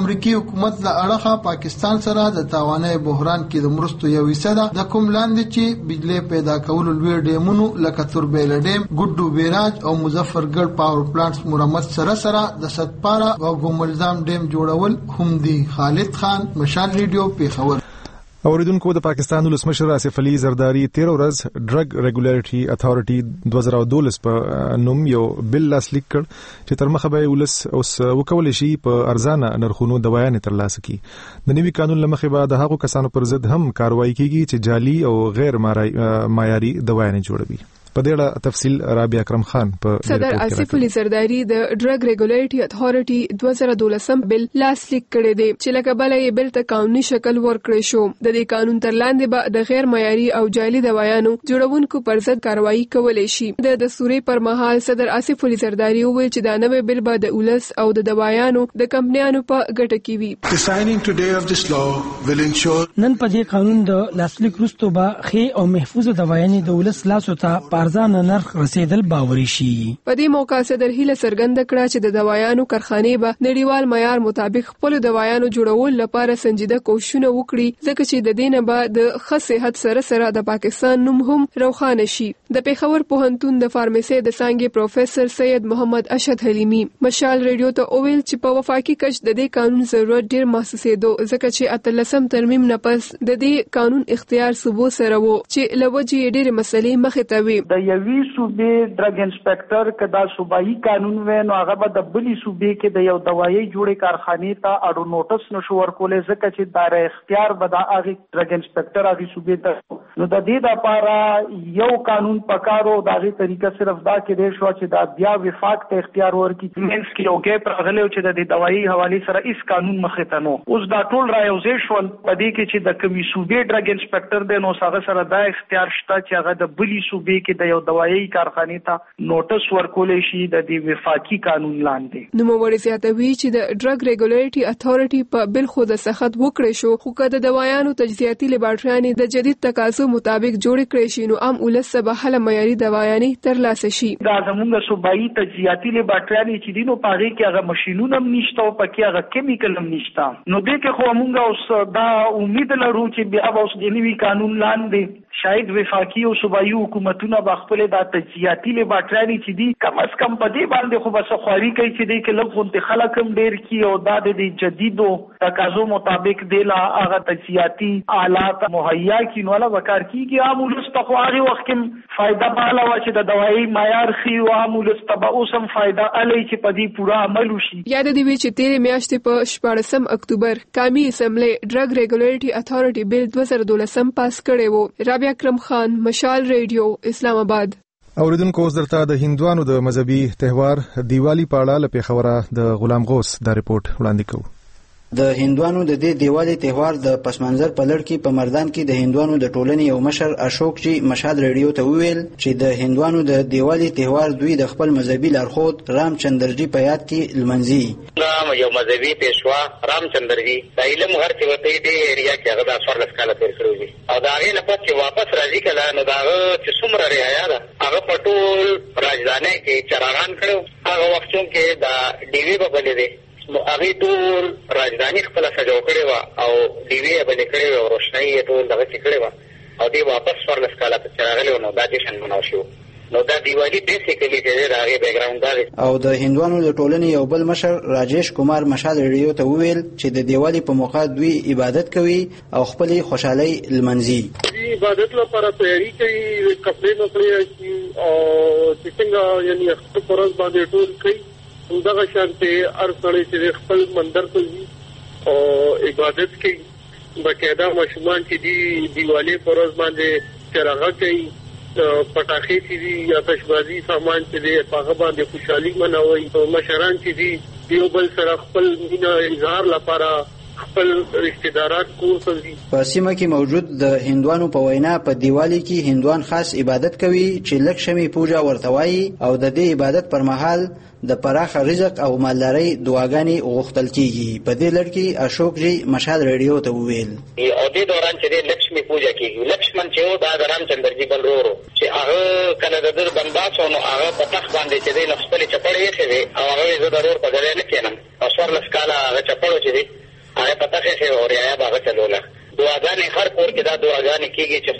حکومت له اړخه پاکستان سره د تاواني بحران کې د مرستو یو حصہ ده د کوم لاندې چې بجلی پیدا کولو لوی ډیمونو لکه توربیل ډیم، ګډو بیراج او مظفرګړ پاور پلانټس مرمت سره سره د ستپارا او ګوملزام ډیم جوړول هم دي. خالد خان، مشال ریډیو، پیښور. اوریدونکو د پاکستان ولسمشر آصف علي زرداری تیر ورځ ډرګ ریګولیټری اتھارټي دوه زره دولس په نوم یو بل لاسلیک کړ چې تر مخه به ولس اوس وکول شي په ارزانه نرخونو دوايانې ترلاسه کړي. د نوي قانون لمخې به د هغو کسانو پر ضد هم کاروایی کیږي چې جعلي او غیر معیاري دوايانې جوړوي. په دې اړه تفصیل رابعه اکرم خان په صدر آصف علي زرداری د ډرګ ریګولیټری اتھارټي دوه زره دولسم بل لاسلیک کړی دی چې لکه بل یې بل ته قانوني شکل ورکړی شو. د دې قانون تر لاندې به د غیر معیاري او جعلي دوايانو جوړونکو پر ضد کاروایی کولای شي. د دستوري پر مهال صدر آصف علي زرداری وویل چې دا نوې بل به د ولس او د دوايانو د کمپنیانو په ګټه کې وي. نن په دې قانون د لاسلیک وروسته به ښې او محفوظه دوايانې د ولس لاسو ته ارزانه نرخ رسیدل باوري شي. په دې موقع صدر هیله څرګنده کړه چې د دوايانو کارخانې به نړیوال معیار مطابق خپل دوايانو جوړول لپاره سنجیده کوښښونه وکړي ځکه چې د دینه به د ښه صحت سره سره د پاکستان نوم هم روښانه شي. د پیښور پوهنتون د فارمیسي د څانګې پروفیسور سید محمد اشهد حلیمی مشال ریډیو ته اوویل چې په وفاقي کچ د دې قانون ضرورت ډیر محسوسېدو ځکه چې اتلسم ترمیم نه پس د دې قانون اختیار صوبو سره وو چې لوجې ډېر مسلې مخې ته وي. د یوې صوبې ډرګ انسپکټر کدا صوبایي قانون و نو هغه به د بلی صوبې کې د یو دوايي جوړې کارخانې ته اړو نوټس نشو ورکولې ځکه چې دار اختیار به د هغه ډرګ انسپکټر هغه صوبې ته نو د دې لپاره یو قانون پکارو د هغه طریقه صرف دا کې دی شو چې دا بیا وفاق ته اختیار ورکړي مینس کې یو کې پر غلې چې د دوايي حواله سره هیڅ قانون مخې ته نو اوس دا ټول رايوځي شو په دې کې چې د کمی صوبې ډرګ انسپکټر د نو هغه سره دا اختیار شته چې هغه د بلی صوبې کې د یو دوايي کارخانې ته نوټس ورکولې شي د دې وفاقي قانون لاندې. نو موري زیاتوي چې د ډرګ ریګولیټری اتھارټي په بل خو د سخت وکړې شو خو کله د دوايانو تجزیاتي لیبارټریانې د جدید تقاضو مطابق جوړ کړې شي نو عام ولس به حل معیاري دوايانې ترلاسه شي. دا زموږ صوبایي تجزیاتي لیبارټریانې چې دینو پاره کې هغه ماشينونه هم نشته او پکې هغه کیمیکل هم نشته نو دې کې خو موږ اوس دا امید لرو چې بیا اوس د نوي قانون لاندې شاید وفاقي او صوبایي حکومتونه به خپل د تجزیاتي لیبارټریانې چې دي کم از کم په دې باندې خو بس خواري کوي چې دې کې لږ غونډه خلک هم ډیر کی او دا د جدیدو تقاضو مطابق دی لا هغه تجزیاتي آلات مهیا کی نو لا وکړ کیږي عام ولس ته خو هغه وخت کې فائدہ پاله و چې د دوايي معیار خي او عام ولس ته به اوسم فائدہ علي چې په دې پورا عمل وشي. یاد دی چې تیرې میاشتې په شپاړسم اکتوبر قومي اسمبلی ډرګ ریګولیټری اتھارټي بل دوه زره دولسم پاس کړی وو. رابعه اکرم خان، مشال ریډیو، اسلام آباد. اوریدونکو اوس درته د هندوانو د مذهبي تهوار دیوالی په اړه له پیښوره د غلام غوث دا ریپورت وړاندې کوو. د هندوانو د دې دیوالی تهوار د پس منظر په لړ کې په مردان کې د هندوانو د ټولنې یو مشر اشوک جی مشهد ریډیو ته وویل چې د هندوانو د دیوالی تهوار دوی د خپل مذهبي لارښود رام چندرجی په یاد کې لمنځي. دا یو مذهبي پیشوا رام چندرجی د علم هر څه وته دی ایریا کې هغه د څوارلس کاله تیر کړی دی او دا هغه نه پاتې واپس راځي کله نو دا چې څومره رعایا ده هغه په ټول راجدانه کې چراغان کړو هغه وختونو کې دا ډیوی په بلې دی نو هغه ټول راجداني خپل سجاو کړی و او ډیوی باندې کړی و او روشنايي ټول دغه کړی و او دی واپس ورلس کاله ته چراغلی نو دا جشن مناو شو نو دا دیوالی بیسیکلی چې دا هغه بیک گراوند دی. او د هندوانو د ټولنې یو بل مشر راجیش کمار مشهد ریډیو ته وویل چې د دیوالی په موقع دوی عبادت کوي او خپل خوشحالي لمنځي. عبادت لپاره تیاری کوي کپڑے مخلي او څنګه یعنی خپل پرز باندې ټول کوي دغه شانته هر څړې چې خپل مندر ته ځي او عبادت کوي بقاعده مشمان چې دی دیوالی پر ورځ باندې چراغ کوي پټاخې چې دي یا تشبازي سامان چې دی هغه باندې خوشحالي منوي مشران چې دي دیو بل سره خپل مینا اظهار لپاره خپل رشتہ دارات کور ته ځي. په سیمه کې موجود د هندوانو په وینا په دیوالی کې هندوان خاص عبادت کوي چې لکشمی پوجا ورته وایي او د دې عبادت پر مهال د پراخ رزق او مالداري دعاګانې غوښتل کیږي. په دې لړ کې اشوک جی مشهد ریډیو ته وویل او دې دوران چې لکشمی پوجا کیږي لکشمن چې دا د رام چندرجی بل ورو چې هغه کله د در بنداسو نو هغه په تخ باندې چې د خپل چپړې یې او هغه زه ضرور په ځای نه کېنم او څوارلس کاله هغه چپړو چې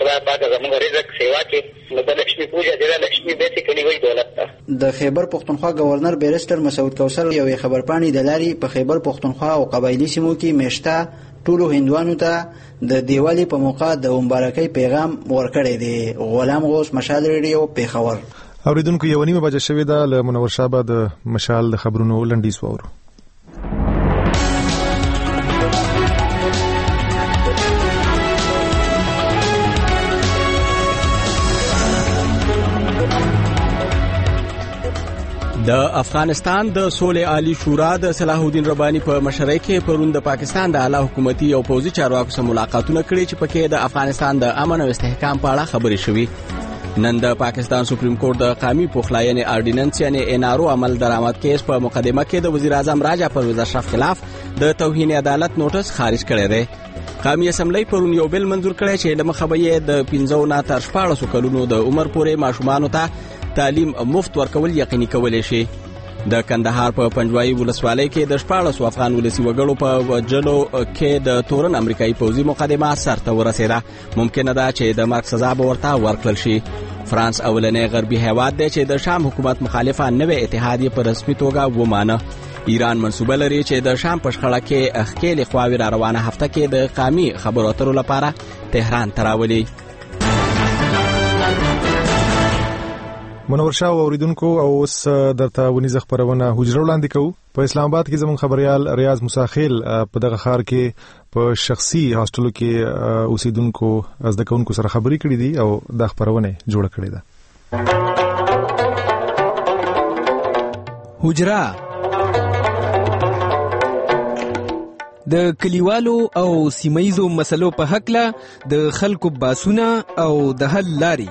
خدای پاک زموږ رزق سیوا کې. نو د لکشمي پوجا چې لکشمي بیسیکلی وایي دولت ته. د خیبر پختونخوا گورنر بیرستر مسعود کوثر یوې خبرپاڼې د لارې په خیبر پختونخوا او قبایلی سیمو کې میشته ټولو هندوانو ته د دیوالی په موقع د مبارکۍ پیغام ورکړی دی. غلام غوث، مشال ریډیو، پیښور. اوریدونکو یو نیمه بجه شوې ده له منور شابه د مشال د خبرونو لنډیز واورو. د افغانستان د سولې عالی شورا د صلاح الدین رباني په مشرۍ کې پرون د پاکستان د اعلی حکومتي او پوځي چارواکو سره ملاقاتونه کړي چې پکې د افغانستان د امن او استحکام په اړه خبرې شوې. نن د پاکستان سپریم کورټ د قومي پخلاینې آرډیننس یعنی ان آر او عمل درآمد کیس په مقدمه کې د وزیر اعظم راجا پرویز اشرف خلاف د توهین عدالت نوټس خارج کړی دی. قومي اسمبلی پرون یو بل منظور کړی چې د مخبې د پنځو نه تر شپاړسو کلونو د عمر پورې ماشومان ته تعلیم مفت ورکول یقیني کولای شي. د کندهار په پنجوایي ولسوالۍ کې د شپاړسو افغان ولسی وګړو په وجلو کې د تورن امریکایي پوځي مقدمه سرته ورسېده. ممکنه ده چې د مرګ سزا به ورته ورکړل شي. فرانس اولنې غربي هیواد دی چې د شام حکومت مخالفه نوې اتحادیه په رسمي توګه ومانه. ایران منسوبه لري چې د شام په شخړه کې اخکېل خواوې را روانه هفته کې د قومي خبرو اترو لپاره تهران ته راولي. منور شاه اوریدونکو او اوس درته ونیزه خبرونه حجره وړاندې کوو. په اسلام آباد کې زموږ خبريال ریاض موساخیل په دغه ښار کې په شخصي هاستلو کې اوسیدونکو از دکونکو سره خبرې کړې دي او د خبرونه جوړه کړې ده. حجره د کلیوالو او سیمایزو مسلو په حق له د خلکو باسونه او د حل لاري.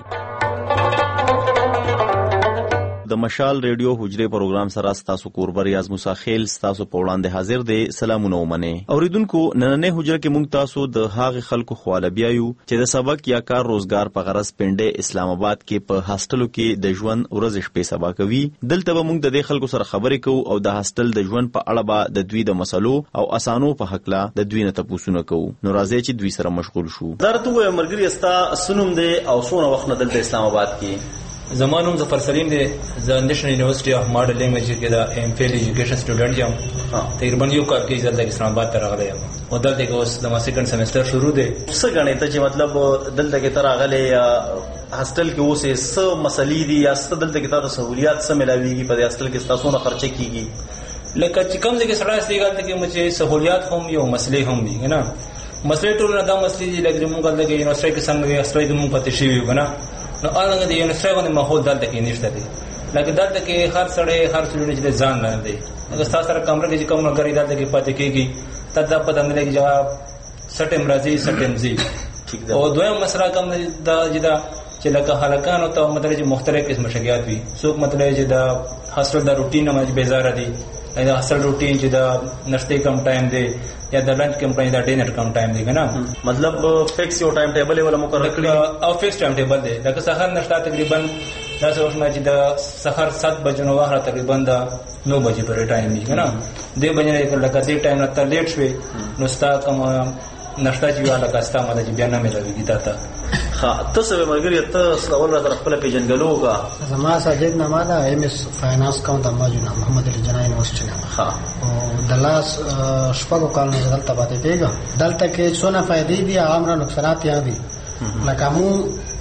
د مشال ریډیو حجره پروګرام سره تاسو کوربه ریاض موساخیل تاسو په وړاندې حاضر دی. سلامونه ومنه اوریدونکو. نننې حجره کې موږ تاسو د هاغه خلکو خواله بیايو چې د سبق یا کار روزګار په غرض پنده اسلام آباد کې په هاستلو کې د ژوند ورځ شپې سبا کوي. دلته به موږ د دې خلکو سره خبرې کوو او د هاستل د ژوند په اړه به د دوی د مسلو او اسانو په حق لا د دوی نه تاسو کوو. نو راځي چې دوی سره مشغول شو. درته مرګري استا سنوم دی او سونه وخت نه دلته اسلام آباد کې زمانوم ظفر سلیم دی. د نیشنل یونیورسيټي اف ماډل لینګویج کې د ایم فیل ایجوکیشن سټوډنټ یم. تقریبا یو کال کې ځل د اسلام آباد ته راغلی یم او دلته کې اوس د ما سیکنډ سیمستر شروع دی. څه غنې ته چې مطلب دلته کې تر راغلی یا هاستل کې اوس څه مسلې دي یا څه دلته کې تاسو سہولیات څه ملاويږي په هاستل کې تاسو نه خرچه کیږي؟ لکه چې کوم ځای کې سره استګال ته کې مچې سہولیات هم یو مسلې هم دي نه. مسلې ټول نه دا مسلې دي لکه موږ دلته کې یونیورسيټي کې څنګه استری د موږ پاتې شي وي کنه. نو هغه د یونیورسيټي باندې ماحول دلته کې نشته دی. لکه دلته کې هر سړی هر څومره چې ځان نه دی. اگر تاسو سره کمره کې کوم غری دلته کې پاتې کېږي تدا په دنه کې جواب سټم راځي سټم زی. او دویم مسله کوم دا جدا چې لکه هلکانو ته مطلب چې مختلف قسم شګیات وي. څوک مطلب چې دا هاستل د روټین نه بیزاره دي. دا هاستل روټین چې دا نشته کم ټایم دی یا د لنچ کم ټایم دا ډینر کم ټایم دی کنه. مطلب فکس یو ټایم ټیبل ولا مقرر کړی او فکس ټایم ټیبل دی. لکه سحر نشته تقریبا دا څه چې د سحر سات بجو نو وخت تقریبا دا نو بجې پرې ټایم دی کنه. دې بجې لکه دې ټایم نه تر لیټ شوي نو ستا کوم نشته چې والا کاستا مده چې بیا نه ملويږي تا ته. ها تاسو به مرګري ته اول را خپل پیژنګلو کا زما ساجد نامه دا ایم اس فاینانس کاونټ اماجونه محمد علي جنای یونیورسيټي نه. ها او د لاس شپږو کالونو دلته پاتې پیګا دلته کې څونه فائدې دي عامره نقصانات یا دي. لکه مو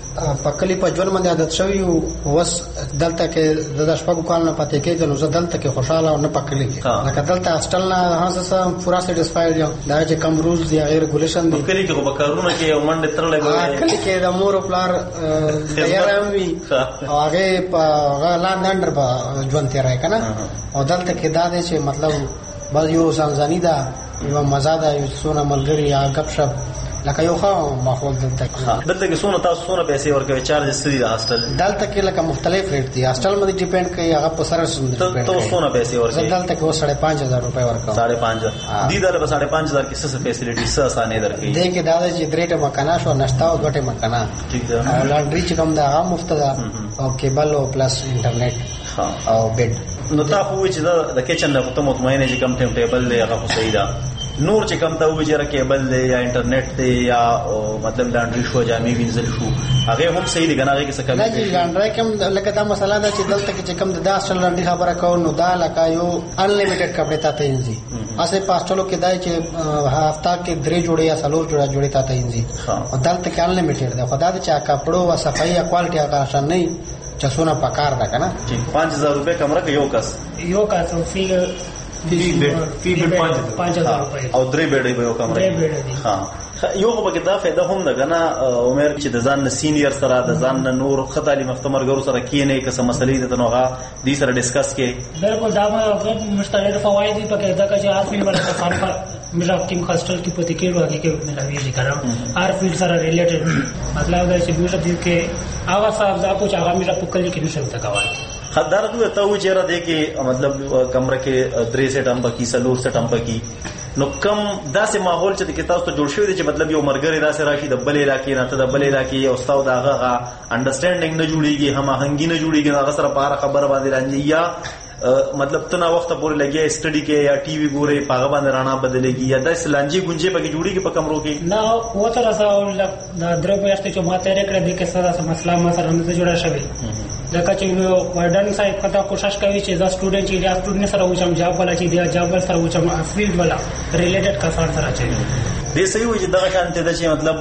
پکلی په ژوند باندې عادت شوی او وس دلته کې د شپږو کالونو پاتې کېږي نو زه دلته کې خوشاله او نه پکلی کې لکه دلته هاستل نه هغه پورا سټیسفاید یم. دا چې کم روز دی غیر ریګولیشن دی. کلی کې به کارونه کې یو منډه ترلې وي. کلی کې د مور او پلار تیار وي او هغه په هغه لاندې په ژوند تیرای کنه. او دلته کې دا دی چې مطلب بس یو ځانځاني دا یو مزه ده یو څونه ملګری یا غپ شپ لکه یو خو ماحول دلته کې. دلته کې څونه تاسو څونه پیسې ورکوي چارج ستړي د هاستل؟ دلته کې لکه مختلف ریټ دي. هاستل باندې ډیپند کوي هغه په سره سم ډیپند کوي. تاسو څونه پیسې ورکوي؟ دلته کې و ساڑھے پانچ ہزار روپے ورکوي. ساڑھے پانچ دي دلته په ساڑھے پانچ هزار کې څه فیسیلیټي څه اسانه درکې؟ دې کې دا چې درېټه مکانا شو نشتا او دوټه مکانا. ٹھیک ده. لانډري چې کوم دا عام مفت ده او کیبل او پلس انټرنیټ او بیډ. نو تاسو چې دا د کچن له کومه مطمئنه چې کم ټیم ټیبل دی هغه خو صحیح ده. نور چې کم ته وې چې کیبل دی یا انټرنیټ دی یا مطلب لانډري شو جامې وینځل شو هغه هم صحیح دی کنه هغه کې څه کمی دی لانډري کوم لکه دا مسله ده چې دلته کې چې کم د اصل لانډري خبره کوو نو دا لکه یو انلیمیټډ کپڑے تا ته انځي اسه پاستلو کې دای چې هفته کې درې جوړې یا څلور جوړه جوړې تا ته انځي او دلته کې انلیمیټډ ده خدای دې چې کپړو او صفائی او کوالټي هغه آسان نه چې سونه پکار ده کنه چې پانچ هزار روپے کمره کې یو کس یو کس فی فی بیډ پانچ هزار روپے او درې بیډې به یو کمره ها یو په کې دا فائدہ هم ده کنه عمر چې د ځان نه سینیئر سره د ځان نه نور خطالي مختمرګرو سره کینې که څه مسلې ده نو هغه دې سره ډیسکس کې بالکل دا مشترک فواید په کې دا چې هر فیلډ باندې کار کار میرا ټیم هاستل کې پته کې راځي کې ملوي دي کړم هر فیلډ سره ریلیټډ مطلب دا چې میرا دې کې هغه صاحب دا کو چې هغه میرا په کلی کې نشم تا کاوه خدار دوه ته و چې را دې کې مطلب کمره کې درې سیټ هم پکې سلور سیټ هم پکې نو کم داسې ماحول چې د تاسو ته جوړ شوی دی چې مطلب یو مرګري داسې راشي د بلې علاقې نه ته د بلې علاقې او استاد هغه انډرستانډینګ نه جوړیږي هم هنګي نه جوړیږي هغه سره په خبره باندې راځي یا مطلب تنا وخت پورې لګي سټڈی کې یا ټي وي ګوري پاغه باندې رانا بدلېږي یا د سلانجي گونجي پکې جوړیږي په کمرو کې نه و تر راځه د درې پېشته چې ماته رکړه د کې سره مسله ما سره نه جوړه شوی لکه چې وایډن صاحب کدا کوشش کوي چې دا سټوډنټ چې دا سټوډنټ سره وچم جاب ولا چې دا جاب سره وچم فیلډ ولا ریلیټډ کسان سره چي دې صحیح وي چې دا شانته د چې مطلب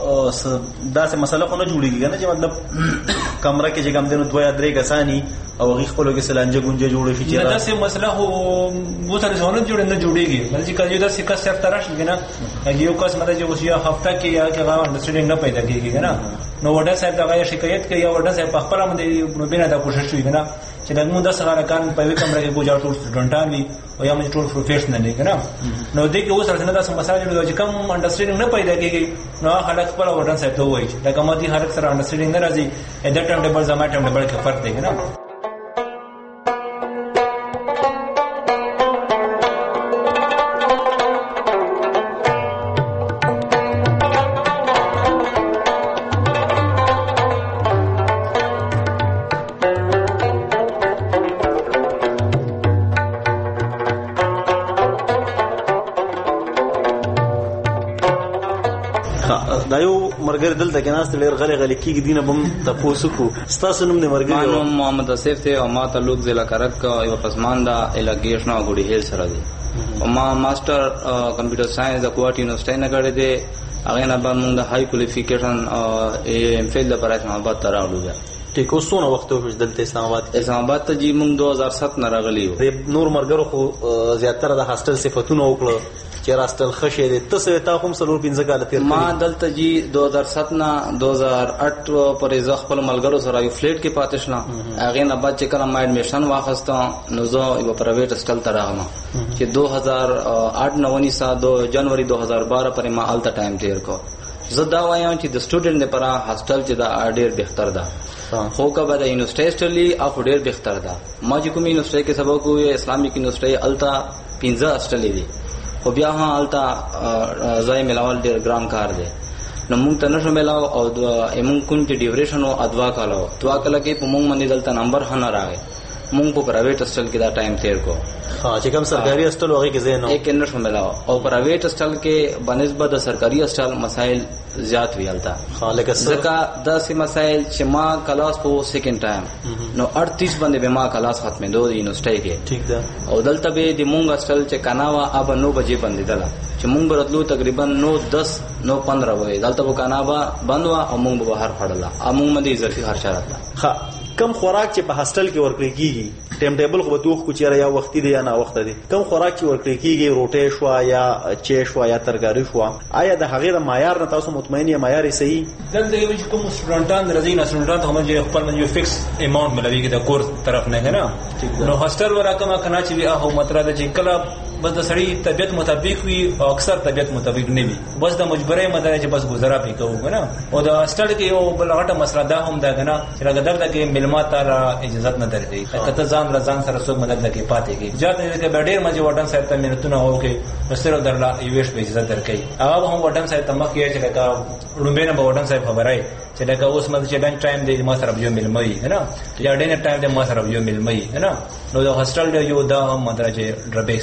دا څه مسله خو نه جوړیږي کنه چې مطلب کمره کې چې کوم دنو دوه یا درې کسانی او غي خپلو کې سلانجه گونجه جوړ شي چې دا څه مسله هو مو سره ځونه جوړ نه جوړیږي بلکې کله دا څه کس سره ترش کنه یو کس مده چې وسیا هفته کې یا کې غوا انډرستانډینګ نه پیدا کیږي کنه نو وډا صاحب دا غي شکایت کوي یا وډا صاحب خپل باندې نو بنا دا کوشش کوي کنه چې دا موږ د سره کار په وی کمره کې ګوجا ټول سټوډنټان وي او یا موږ ټول پروفیشنل دي کنه نو دې کې اوس سره دا سم مسایل جوړ چې کوم انډرستانډینګ نه پیدا کیږي نو خلک خپل وډا صاحب ته وایي دا کومه دي هر سره انډرستانډینګ نه راځي اې دا ټایم ټیبل زما ټایم ټیبل کې فرق دی کنه دا یو مرګر دلته کې ناست ډېر غلي غلي کېږي دینه بم تاسو کو ستاسو نوم دې مرګر نو محمد اسف ته او ما تعلق ضلع کرک یو پسماندا الګیشن او ګډي هیل سره دي او ما ماستر کمپیوټر ساينس د کوټ یونیورسيټي نه کړی دی هغه نه بعد موږ د هاي کوالیفیکیشن ایم فیل د پرایس نه بعد تراولو بیا ټیک اوسونه وخت وښ دلته اسلام آباد اسلام آباد ته جی موږ دو هزار سات نه راغلی یو نور مرګرو خو زیاتره د هاستل صفاتونه وکړه چې راستل خشه دي تاسو ته هم سلور پنځه کال تیر ما دلته جی دو هزار سات نه دو هزار آٹھ پر ز خپل ملګرو سره یو فلیټ کې پاتې شنه هغه نه بعد چې کله ما اډمیشن واخسته نو زه یو پرایویټ هاسټل ته راغلم چې دو هزار آٹھ نه ونی سا دو جنوري دو هزار بارہ پر ما الته ټایم تیر کو زه دا وایم چې د سټوډنټ لپاره هاسټل چې دا ډیر بهتر ده خو کا به د یونیورسيټي سټلي اف ډیر بهتر ده ما چې کوم یونیورسيټي کې سبق وې اسلامي یونیورسيټي التا پنځه هاسټل دي خو بیا هم التا ځای ملاول ډیر ګران کار دی نو موږ ته نشو ملاو او موږ کوم چې ډیوریشن او ادوا کالو دوا کله کې په موږ باندې دلته نمبر هنه راغی موږ په پرایویټ هاسټل کې دا ټایم تیر کو ها چې کوم سرکاري هاسټل هغه کې زینو یک نشو ملاو او پرایویټ هاسټل کې بنسبت د سرکاري هاسټل مسائل زیات ویلتا خالق زکا د سي مسائل چې ما کلاس په سیکنډ ټایم نو اڑتیس باندې به ما کلاس ختمه دوه یونیورسيټي کې ٹھیک ده او دلته به د مونږ هاسټل چې کاناوا اب نو بجې باندې دلا چې مونږ برتلو تقریبا نو دس نو پندرہ وې دلته په کاناوا بندوا او مونږ به بهر پړلا امون باندې اضافي خرچه راځه ها کم خوراک چې په هاسټل کې ورکړي کیږي ټایم ټیبل خو دوه کو چیرې یا وختي دی یا نه وخت دی کم خوراک چې ورکړي کیږي روټي شو یا چي شو یا ترګاری شو آیا د هغه د معیار نه تاسو مطمئن یې معیار صحیح دلته یو چې کوم سټوډنټان راځي نه سټوډنټ هم چې خپل من یو فکس اماونت ملوي د کورس طرف نه نه نو هاسټل ورکه کنه چې وی هغه مطلب چې کله بس د سړی طبيعت مطابق وي او اکثر طبيعت مطابق نه وي بس د مجبورې مدار چې بس گزارا پې کوو کنه او د هاسټل کې یو بل غټه مسله ده هم ده کنه چې راګدر د کې ملمات را اجازه نه درځي کته ځان را ځان سره څوک مدد لکه پاتې کې ځاته کې ډېر مجه وټن صاحب ته مینتونه هو کې مستر درلا یوش په اجازه درکې هغه هم وټن صاحب ته مخ یې چې لکه لومبینه به وټن صاحب خبرای چې لکه اوس مده چې لنچ ټایم دی ما سره یو ملمي کنه یا ډینر ټایم دی ما سره یو ملمي کنه نو د هاسټل یو دا هم مدرجه ډربیک سره دی او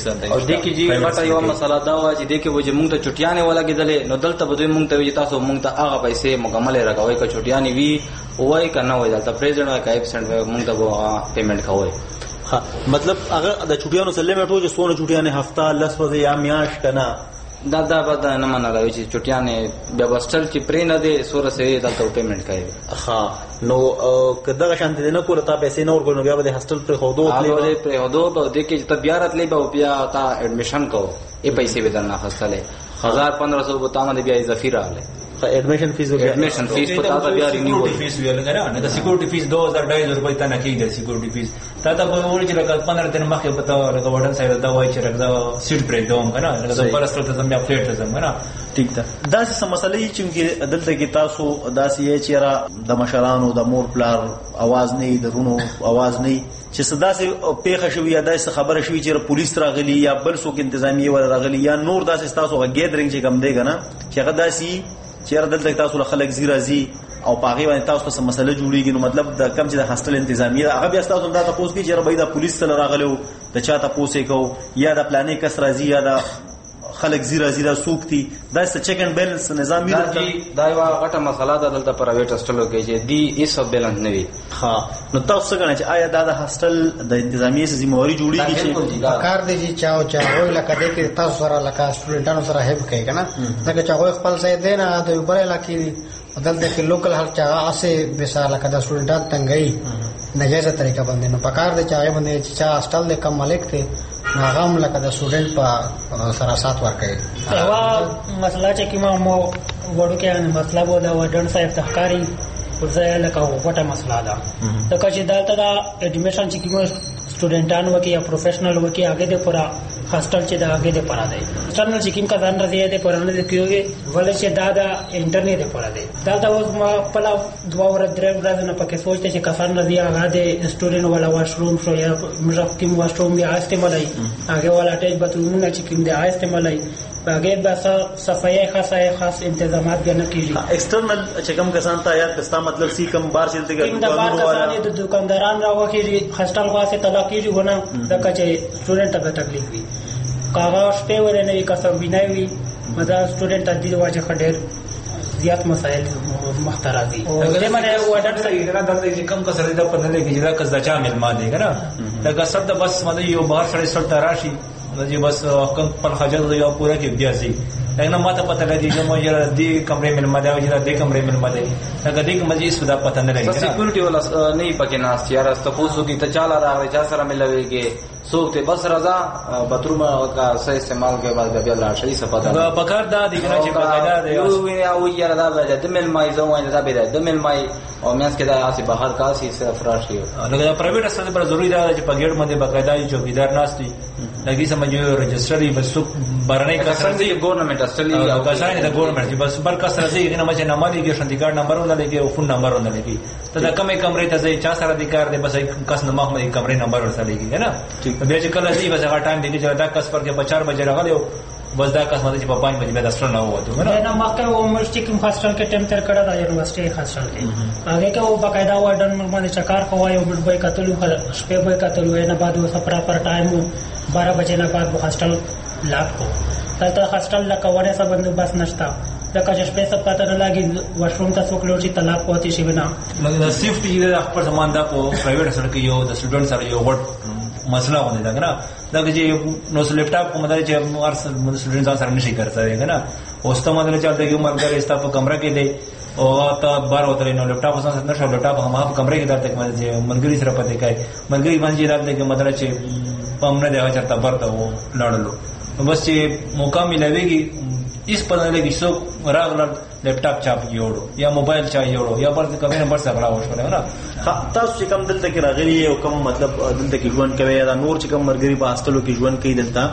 دې کې جی غټه یو مسله دا و چې دې کې وجه مونږ ته چټیانې ولګېدلې نو دلته به دوی مونږ ته وي تاسو مونږ ته هغه پیسې مکمل راکوي که چټیانې وي وای کنه وای دلته پریزیډنټ وای کا ایبسنټ وای مونږ ته به پیمنٹ کوي. ها مطلب هغه د چټیانو سره لیمټ و چې سونه چټیانې هفته لس ورځې یا میاش کنه دا دا به نه منل چې چټیانې بیا بسټل چې پرې نه دي سور سره دلته پیمنٹ کوي. ها نو کداغه شانت نه کوله تا پیسې نور کو نو بیا به هاستل پر خودو هغه پر خودو به د کې ته بیا راتلې به بیا تا اډمیشن کو ای پیسې به درنه خستلې هزار پندرہ سو بتا باندې بیا اضافي راغله admission fees admission fees पता था यार security fees भी अलग है ना नहीं तो security fees दो हज़ार ढाई सौ रुपए तक की है सिक्योरिटी फीस ताता बोल के लगा पंद्रह दिन मखे पता लगा वार्डन साइड दवाई च रखदा सीट ब्रेक दोम है ना लगा परस्त तम या फ्लेट तम है ना ठीक था داسې مسلې چې دلته کې تاسو داسې یې چیرې د مشرانو د مور پلار आवाज نه درونو आवाज نه چې صدا سي پیښه شوې یا داسې خبره شوې چې پولیس راغلي یا بل څوک انتظامی ور راغلي یا نور داسې تاسو غیدرینګ چې کم دی کنه چې هغه داسې چیرې دلته تاسو له خلک زیرا زی او پاغي باندې تاسو څه مسله جوړیږي نو مطلب د کم چې د هاستل انتظامی هغه بیا تاسو دا تاسو کې چې ربې د پولیس سره راغلو د چا تاسو کو یا د پلانې کس راځي یا د خلک زیرا زیرا سوکتي دا څه چیک اند بیلنس نظام دی دا یو غټه مسله ده دلته پرایویټ هاستلو کې چې دی ایس اف بیلنس نه وي. ها نو تاسو څنګه چې آیا دا د هاستل د انتظامی سره ذمہواری جوړیږي چې کار دی چې چاو چاو لکه دې کې تاسو سره لکه سټوډنټانو سره هیپ کوي کنه دا چې چاو خپل ځای دی نه د یو بل علاقې دلته کې لوکل هر چا اسه مثال لکه د سټوډنټان تنګي ناجایزه طریقه باندې نو پکار دی چې آیا باندې چې چا هاستل د کم مالک ته ناغام لکه د سټوډنټ په سره سات ورکړي. دا مسله چې کومه مو وړو کې مطلب و دا وډن صاحب تحقاری ورځه لکه وټه مسله ده دا چې دلته دا اډمیشن چې کومه سټوډنټان وکي یا پروفیشنل وکي هغه د پورا هاستل چې دا هغه د پورا دی چرنل چې کوم کدان راځي د پورا نه کیږي ولې چې دا دا انټرنیټ د پورا دی دا اوس ما خپل دوا ور درې ورځې نه پکې سوچته چې کسان راځي هغه د سټوډنټ ولا واشروم شو یا مجرد کوم واشروم یا استعمالي هغه ولا اٹیچ باتروم چې کوم دی استعمالي هغه بس صفایي خاصه خاص انتظامات نه کیږي. ایکسټرنل چې کوم کسان ته یا کستا مطلب سی کم بار چلته کې دکاندارانو والا د دکانداران راوخیږي هاستل واسه تلاقیږي ونه د کچې سټوډنټ ته تکلیف وي کاغه شپه ورنه وي کسب وینای وي مدا سټوډنټ د دې واجه خډیر زیات مسائل محترازي هغه باندې وډر صحیح نه دلته چې کم کسر دې په نه کې دا کس د چا مل ما دی کنه دا کسب د بس مده یو بهر سره سره تراشي چې بس کم پر خجل یو پورا کې بیا سي دغه ماته پته لګي چې مو یره دې کمرې مل مده او چې دې کمرې مل مده هغه دې مجلس ودا پته نه لګي سکیورټي ولا نه پکې ناس یار تاسو کې ته چاله راغی چا سره ملويږي سوق ته بس رضا باتروم کا صحیح استعمال کے بعد بیا لا شي سپاده بکار دا دی چې بقاعده دی یو او یره دا د مل مای زو دا به د مل مای او میاس کې دا اسی بهر کاسي صرف راشي لکه پرایویټ اسټل پر ضروری دا چې په ګیټ باندې بقاعده چوکیدار ناشتي لګي سمجھو رجسټري بس برنه کا سره دی ګورنمنت اسټل او کا ځای د ګورنمنت بس بر کا سره دی نه مچ نه مالي کې شندي کارت نمبر ونه لګي او فون نمبر ونه لګي ته دا کمې کمرې ته ځي چا سره دی کار دی بس کس نه مخ مې کمرې نمبر ورسره لګي ہے نا بیا چې کله دی بس هغه ټایم دی چې دا کس پر کې په چار بجې راغلی بس دا کس باندې چې په پنځه بجې به دستر نه وته نه نه مکه او یونیورسيټي کوم هاستل کې ټیم تر کړه دا یونیورسيټي هاستل کې هغه کې او باقاعده وارډن باندې چکار کوي او بل به کتلو شپه به کتلو نه بعد وسه پراپر ټایم بارہ بجے نه بعد هاستل لاک کو تلته هاستل لا کوونه سره بندوبست نشتا دا که شپه سب پته نه لګي واشروم ته څوک لوټي طلاق پاتې شي بنا لکه د سیفټي د خپل سامان دا په پرایویټ سره کې یو د سټوډنټ سره یو وړ مسله ونه دا کنه دا چې نو لیپټاپ کوم دا چې مار سټوډنټ سره نشي کوي کنه اوس ته مونږ چلته یو مرګره استا په کمره کې دی او تا بار وته نو لیپټاپ سره نشو لیپټاپ هم په کمره کې درته کوي چې مرګري سره پته کوي مرګري باندې راځي کې مدار چې پمنه دی هغه چرته برته و لړلو بس چې موقع ملويږي اس په لګي څو راغلل لیپټاپ چاپ جوړو یا موبایل چا جوړو یا پر کوم نمبر سره راوښول نه تاسو چې کوم دلته کې راغلي او کوم مطلب دلته کې ژوند کوي یا نور چې کوم مرګري په هاستلو کې ژوند کوي دلته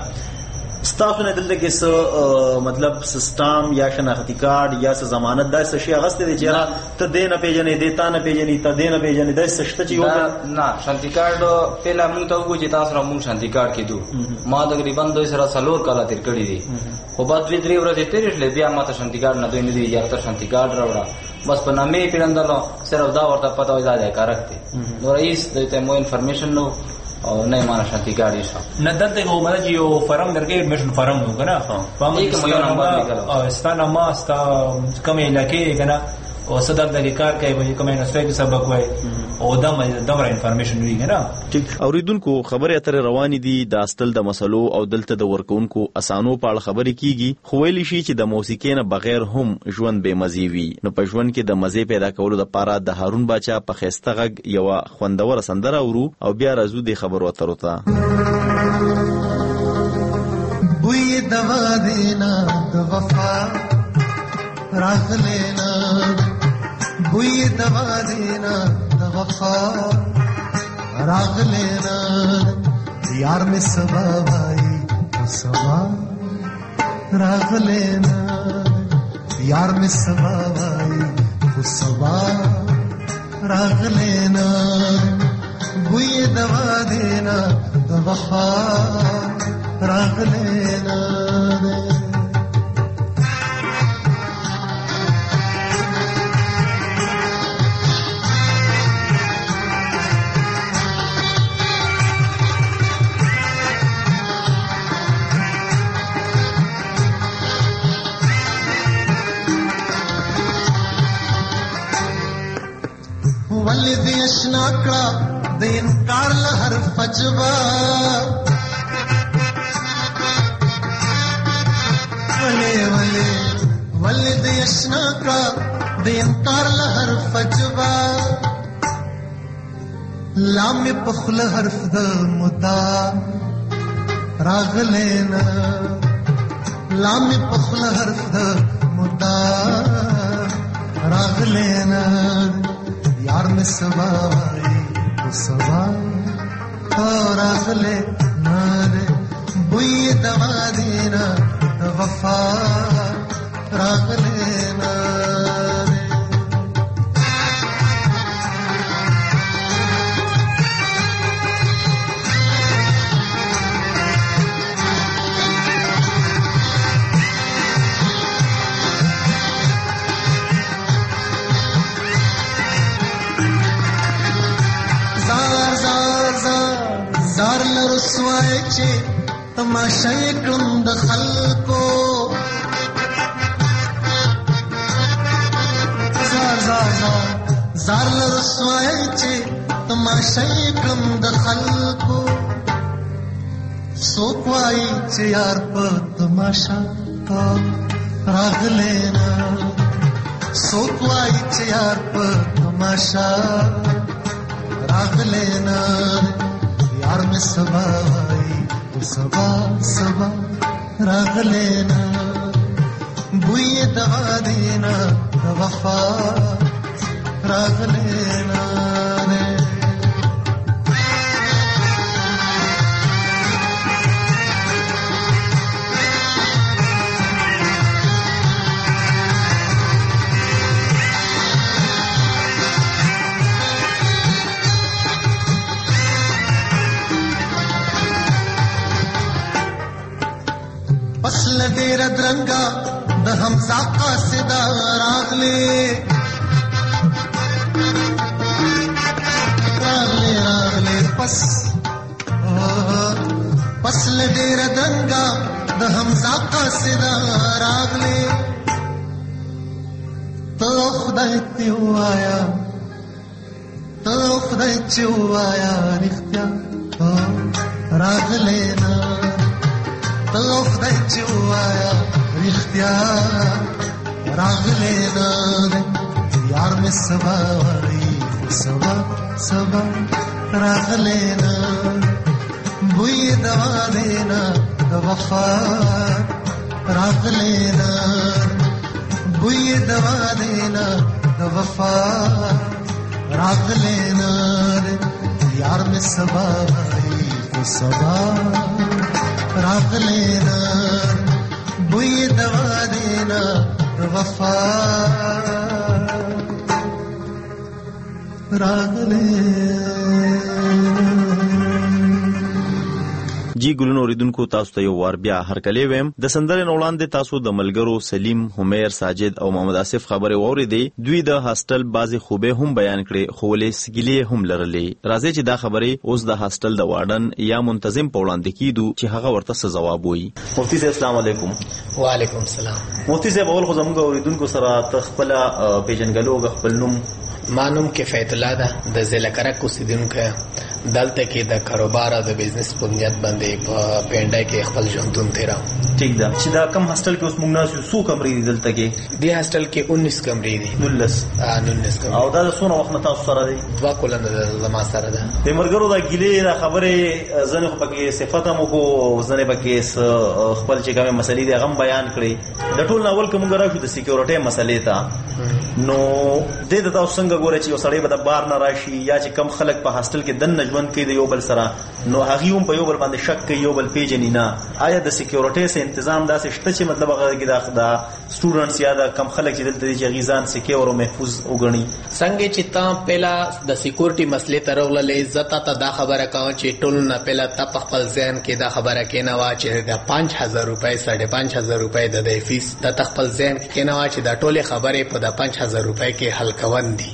ستاسو نه دلته کې څه مطلب سیستم یا شناختی کارت یا څه ضمانت دا څه شی غسته دي چې ته دینه پیژنې دیتا نه پیژنې ته دینه پیژنې دا څه شته چې یو نه شانتی کارت پهلا موږ ته وګورئ چې تاسو را موږ شانتی کارت کېدو ما تقریبا دوی سره سلور کاله تیر کړی دي خو بعد دوی درې ورځې تیرې بیا ما ته شانتی کارت نه دوی نه دی یا ته شانتی کارت راوړه بس په نامې پیرندلو صرف دا ورته پته وای دا کارکته نو رئیس دته مو انفارمیشن نو او نه مانه شانتي ګاډي شو نه دلته یو مله چې یو فرم درګه ایډمیشن فرم نو کنه په موږ کې یو نمبر او ستانه ما ستا کومه علاقې کنه او صدر د کار کوي کومه نسوي کې سبق وای او دمه دمره انفارمیشن وی کنه. ټیک اوریدونکو خبره اترې روانې دي د استل د مسلو او دلته د ورکونکو اسانو په اړه خبرې کیږي خو ویل شي چې د موسیقي نه بغیر هم ژوند به مزي وي. نو په ژوند کې د مزي پیدا کولو لپاره د هارون باچا په خسته غږ یو خوندور سندره ورو او بیا راځو د خبرو اترو ته. وی دوا دینا د وفا راغلینا وی دوا دینا د وفا راغلینا یار میں سبا بھائی سبا راغلینا یار میں سبا بھائی سبا راغلینا وی دوا دینا د وفا راغلینا ولید اشنا کړه د انکار له هر فجوا ولې ولې ولید اشنا کړه د انکار له هر فجوا لام په خل حرف د مدا راغلینا لام په خل حرف د مدا راغلینا یار میں سبا بھائی سبا اور اغلے نارے بوئی دوا دینا وفا راغلے نارے زار لرسوای چې تماشا کړم د خلکو زار زار زار زار لرسوای چې تماشا کړم د خلکو سوکوای چې یار په تماشا تا راغلینا سوکوای چې یار په تماشا راغلینا یار میں سبا آئی سبا سبا راغلینا بوئی دوا دینا وفا راغلینا فصل ډیر درنګا د حمزه قاصد راغلی راغلی راغلی پس فصل ډیر درنګا د حمزه قاصد راغلی ته خدای ته وایا ته خدای ته وایا رښتیا راغلی نا ته خدای چې وایا رښتیا راغلینا یار مې سبا وایي سبا سبا راغلینا بوی دوا دینا د وفا راغلینا بوی دوا دینا د وفا راغلینا یار مې سبا وایي سبا راغلینا بوئی دوا دینا وفا راغلینا. جی ګلونو اوریدونکو تاسو ته یو وار بیا هرکلی ویم د سندرې وړاندې تاسو د ملګرو سلیم همیر ساجد او محمد آصف خبرې واوریدې. دوی د هاستل بعضی خوبه هم بیان کړې خو ولې سګلې هم لرلې. راځي چې دا خبرې اوس د هاستل د وارډن یا منتظم په وړاندې کیدو چې هغه ورته څه جواب وایي. مفتی صاحب السلام علیکم. وعلیکم السلام. مفتی صاحب اول خو زموږ اوریدونکو سره تخپل پیژنګلو خپل نوم. ما نوم کفایت الله ده د ضلع کرک اوسیدونکی دلته کې د کاروبار او د بزنس په نیت باندې په پینډای کې خپل ژوندون تیرم. ٹھیک ده. چې دا کم هاستل کې اوس موږ ناسو څو کمرې دي دلته کې؟ دی هاستل کې انیس کمرې دي. نولس ا نولس کمرې. او دا څونه وخت نه تاسو سره دي؟ دوا کولنه د زما سره ده. د مرګرو دا ګیلې را خبرې ځنه خو پکې صفته مو کو ځنه پکې خپل چې کومه مسلې دي غم بیان کړې. د ټول ناول کوم غراښو د سکیورټي مسلې ته نو د دې تاسو څنګه ګورئ چې وسړی به د بار نه راشي یا چې کم خلک په هاستل کې دن ژوند کوي د یو بل سره نو هغه هم په یو بل باندې شک کوي یو بل پیژنې نه. آیا د سکیورټي سه تنظیم داسې شته چې مطلب هغه کې د سټوډنټس یا د کم خلک چې دلته دي غیزان سکیور او محفوظ وګڼي؟ څنګه چې تا پهلا د سکیورټي مسلې ته راغللې زتا ته دا خبره کاوه چې ټول نه پهلا تا په خپل ذهن کې دا خبره کینه وا چې د پنځ هزار روپۍ ساڑھے پنځ هزار روپۍ د دې فیس د خپل ذهن کې کینه وا چې دا ټوله خبره په د پنځ هزار روپۍ کې حل کون دي.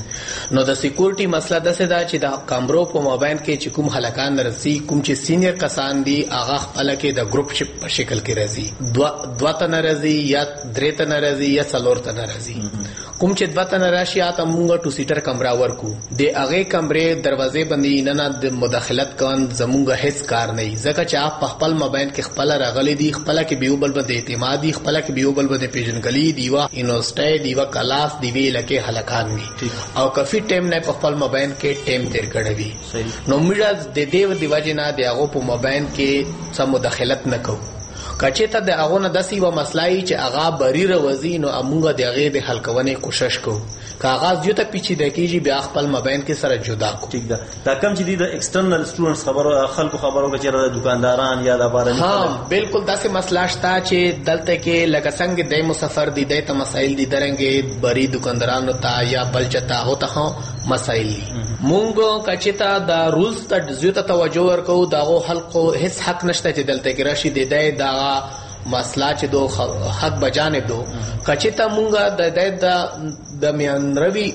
نو د سکیورټي مسله د څه دا چې د کمرو په موبایل کې چې کوم هلکان راځي کوم چې سینیر کسان دي هغه خپل کې د گروپ شپ په شکل کې راځي. دوا دوا ته ناراضي یا درې ته ناراضي یا څلور ته ناراضي. کوم چې دوا ته ناراضي اته مونږه ټو سیټر کمره ورکو د هغه کمرې دروازې باندې نه نه د مداخلت کون زمونږه هیڅ کار نه ځکه چې اپ په خپل موبایل کې خپل راغلي دي خپل کې بیوبل باندې اعتمادي خپل کې بیوبل باندې پیژنګلي دیوا انوسټای دیوا کلاس دیوی لکه هلکان وي او کافي ټیم نه په خپل موبایل کې ټیم تیر کړی وي. نو موږ د دې د وجه نه د هغه په موبایل کې څه مداخلت نه کوو. کچې ته د هغه نه داسې و مسلای چې هغه بری روزي نو امونږ د هغه د حل کولو کوشش کوو. کاغذ یو ته پیچې د کیږي بیا خپل موبایل کې سره جدا کو. ٹھیک ده. دا کم چې د ایکسټرنل سټوډنټس خبرو خلکو خبرو کې چې دکانداران یا د بارني ها بالکل داسې مسله شته چې دلته کې لکه څنګه د مسافر دي د ته مسایل دي درنګي بری دکاندارانو ته یا بل چتا هوته هو مسایل دي. مونږ کچې ته د رولز ته زیاته توجه ورکو داغه حلقو هیڅ حق نشته چې دلته کې راشي د دا مسله چې دو حق بجانب دو کچې ته مونږه د د د میانروي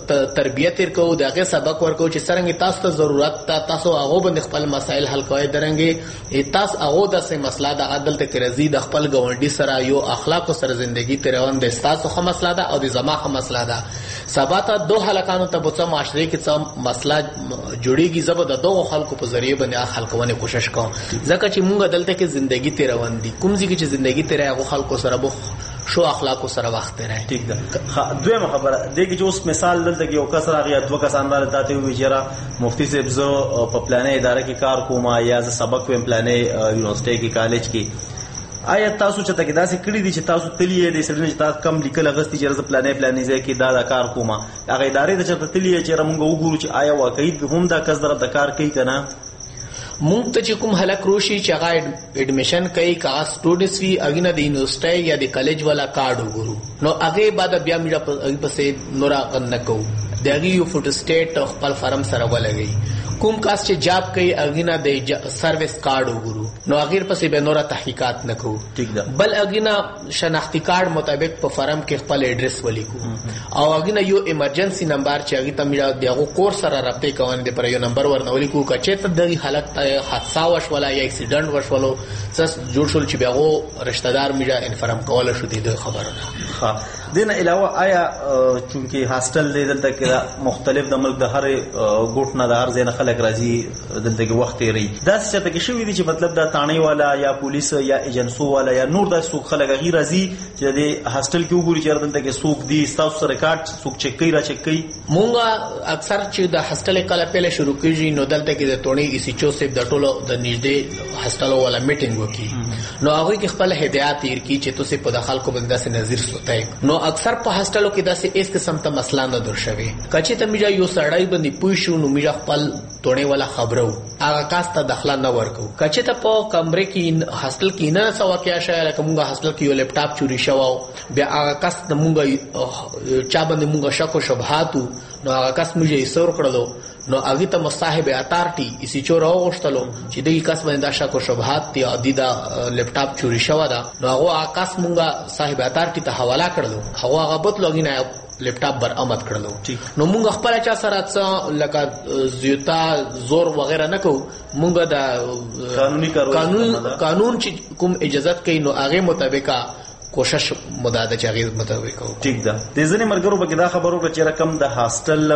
تربیت ورکو دغه سبق ورکو چې څنګه تاسو ته ضرورت تا تاسو هغه باندې خپل مسائل حل کوی درنګي تاسو هغه د سه مسله د عدالت کې رضی د خپل ګوندی سره یو اخلاق سره ژوندۍ تیروان د تاسو خو مسله ده او د زما خو مسله ده. سباته دو هلکانو ته بوڅه معاشري کې څه مسله جوړیږي زبر د دوه خلکو په ذریعہ باندې حل کولو کوشش کوم ځکه چې مونږ عدالت کې ژوندۍ تیروان دي کوم ځکه چې ژوندۍ تیرای هغه خلکو سره بو شو اخلاق سره وخت راځي. ٹھیک ده. دویمه خبره دغه چې اوس مثال دلته یو کس راغی دوه کسان راځي ته وی چیرې مفتی صاحب زو په پلانې اداره کې کار کوم یا ز سبق ویم پلانې یونیورسيټي کې کالج کې آیا تاسو چې تګ داسې کړی دي چې تاسو تلې د سړي چې تاسو کم لیکل غستې چې ز پلانې پلانې ځای کې دا د کار کوم هغه ادارې د چې تلې چې موږ وګورو چې آیا واقعي هم دا کس در د کار کوي کنه. مونږ ته چې کوم هلک روشي چې هغه اډمیشن کوي کا سټوډنټس وی اګینه د یونیورسيټي یا د کالج والا کارت وګورو نو هغه بعد بیا موږ په پسې نورا غن کو دغه یو فوټ سټیټ خپل فارم سره ولګي کوم کاس چې جاب کوي اګینه د سرویس کارت وګورو نو هغه پسې به نورا تحقیقات نکو. ٹھیک ده. بل اګینه شناختی کارت مطابق په فارم کې خپل ایڈریس ولیکو او اګینه یو ایمرجنسي نمبر چې هغه ته موږ دغه کورس سره رابطه کوو د پر یو نمبر ورنولیکو کچې ته د حالت حادثه وشولا یا اکسیډنټ وشولو څه جوړ شول چې بیاغو رشتہ دار میډیا انفارم کوله شو دي د خبرونه. ها دین علاوه آیا چونکی هاستل دی دلته کې مختلف د ملک د هر ګوټ نه د هر ځای نه خلک راځي دلته کې وخت لري دا څه ته کې شوې دي چې مطلب دا تاني والا یا پولیس یا ایجنسو والا یا نور د سوق خلک غیر راځي چې د هاستل کې وګوري چې دلته کې سوق دي تاسو سره ریکارډ سوق چک کوي را چک کوي. مونږه اکثر چې د هاستل کله پهله شروع کیږي نو دلته کې د ټونی ای سی چو سیب د ټولو د نږدې هاستلو والا میټینګ وکي نو هغه کې خپل هدایت تیر کی چې تاسو په داخل کو بنده سره نظر سوتای نو اکثر په هاستلو کې داسې اس قسم ته مسله نه درشوي کچې ته میجا یو سړی باندې پوښښو نو میجا خپل ټونی والا خبرو هغه کاس ته داخله نه ورکو کچې ته په کمرې کې هاستل کې نه څه واقعیا شای لکه مونږه هاستل کې یو لپټاپ چوری شو بیا هغه کاس ته مونږه چا باندې مونږه شک او شبهاتو نو هغه کس موږ یې سور کړلو نو هغه ته مصاحب اتارټي اسی چور اوغشتلو چې دغه کس باندې د شک او شبهات تی ادي دا لپټاپ چوری شو دا نو هغه آکاس مونږه صاحب اتارټي ته حواله کړلو هغه هغه بوت لوګینه لپټاپ بر آمد کړلو نو مونږ خپل چا سره څه لکه زیوتا زور وغیرہ نه کوو مونږ د قانوني قانون قانون چې کوم اجازه کوي نو هغه مطابقه کوشش مداده چاغي مطابق وکړو. ٹھیک ده. د ځینې مرګرو په کې دا خبرو کې چې رقم د هاستل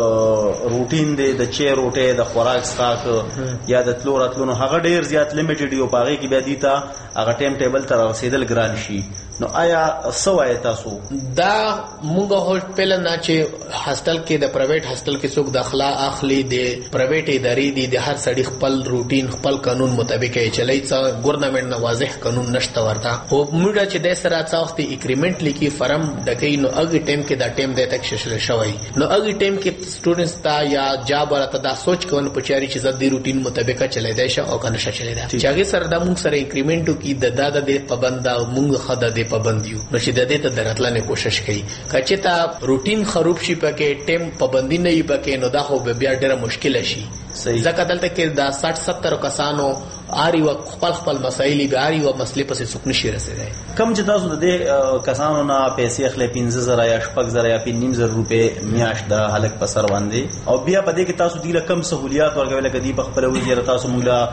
روټین دی د چیر روټه د خوراک ساک یا د تلو راتلو هغه ډیر زیات لیمیټډ یو پاغي کې بیا دي تا هغه ټایم ټیبل تر رسیدل ګران شي نو آیا سوای تاسو دا مونږه هوټل نه چې هاستل کې د پرایویټ هاستل کې څوک داخله اخلي د پرایویټ ادارې دي د هر سړي خپل روټین خپل قانون مطابق یې چلای څه ګورنمنت نه واضح قانون نشته ورته خو موږ چې د سره تاسو اګریمنت لیکي فرم د کین نو اګ ټیم کې دا ټیم د تک ششل شوی نو اګ ټیم کې سټوډنټس تا یا جاب ورته دا سوچ کوي په چاري چې زد روټین مطابق چلای دی شو او کنه چلای دی چې هغه سره د موږ سره اګریمنت کی د دادا د پابند موږ خدای د پابندیو نو چې د دې ته دراتلنه کوشش کوي کچې تا روټین خراب شي پکې ټیم پابندی نه یې پکې نو دا خو بیا ډیره مشکل شي ځکه دلته کې دا ساठ ستر کسانو آری و خپل خپل مسایلی به آری و مسلې پسې څوک نشي رسیدای کم چې تاسو د دې کسانو نه پیسې اخلي پنځه زره یا شپږ زره یا پنځه زره روپے میاش د هلک په سر باندې او بیا په دې کې تاسو د کم سہولیات ورکوي لکه دی په خپل وجه تاسو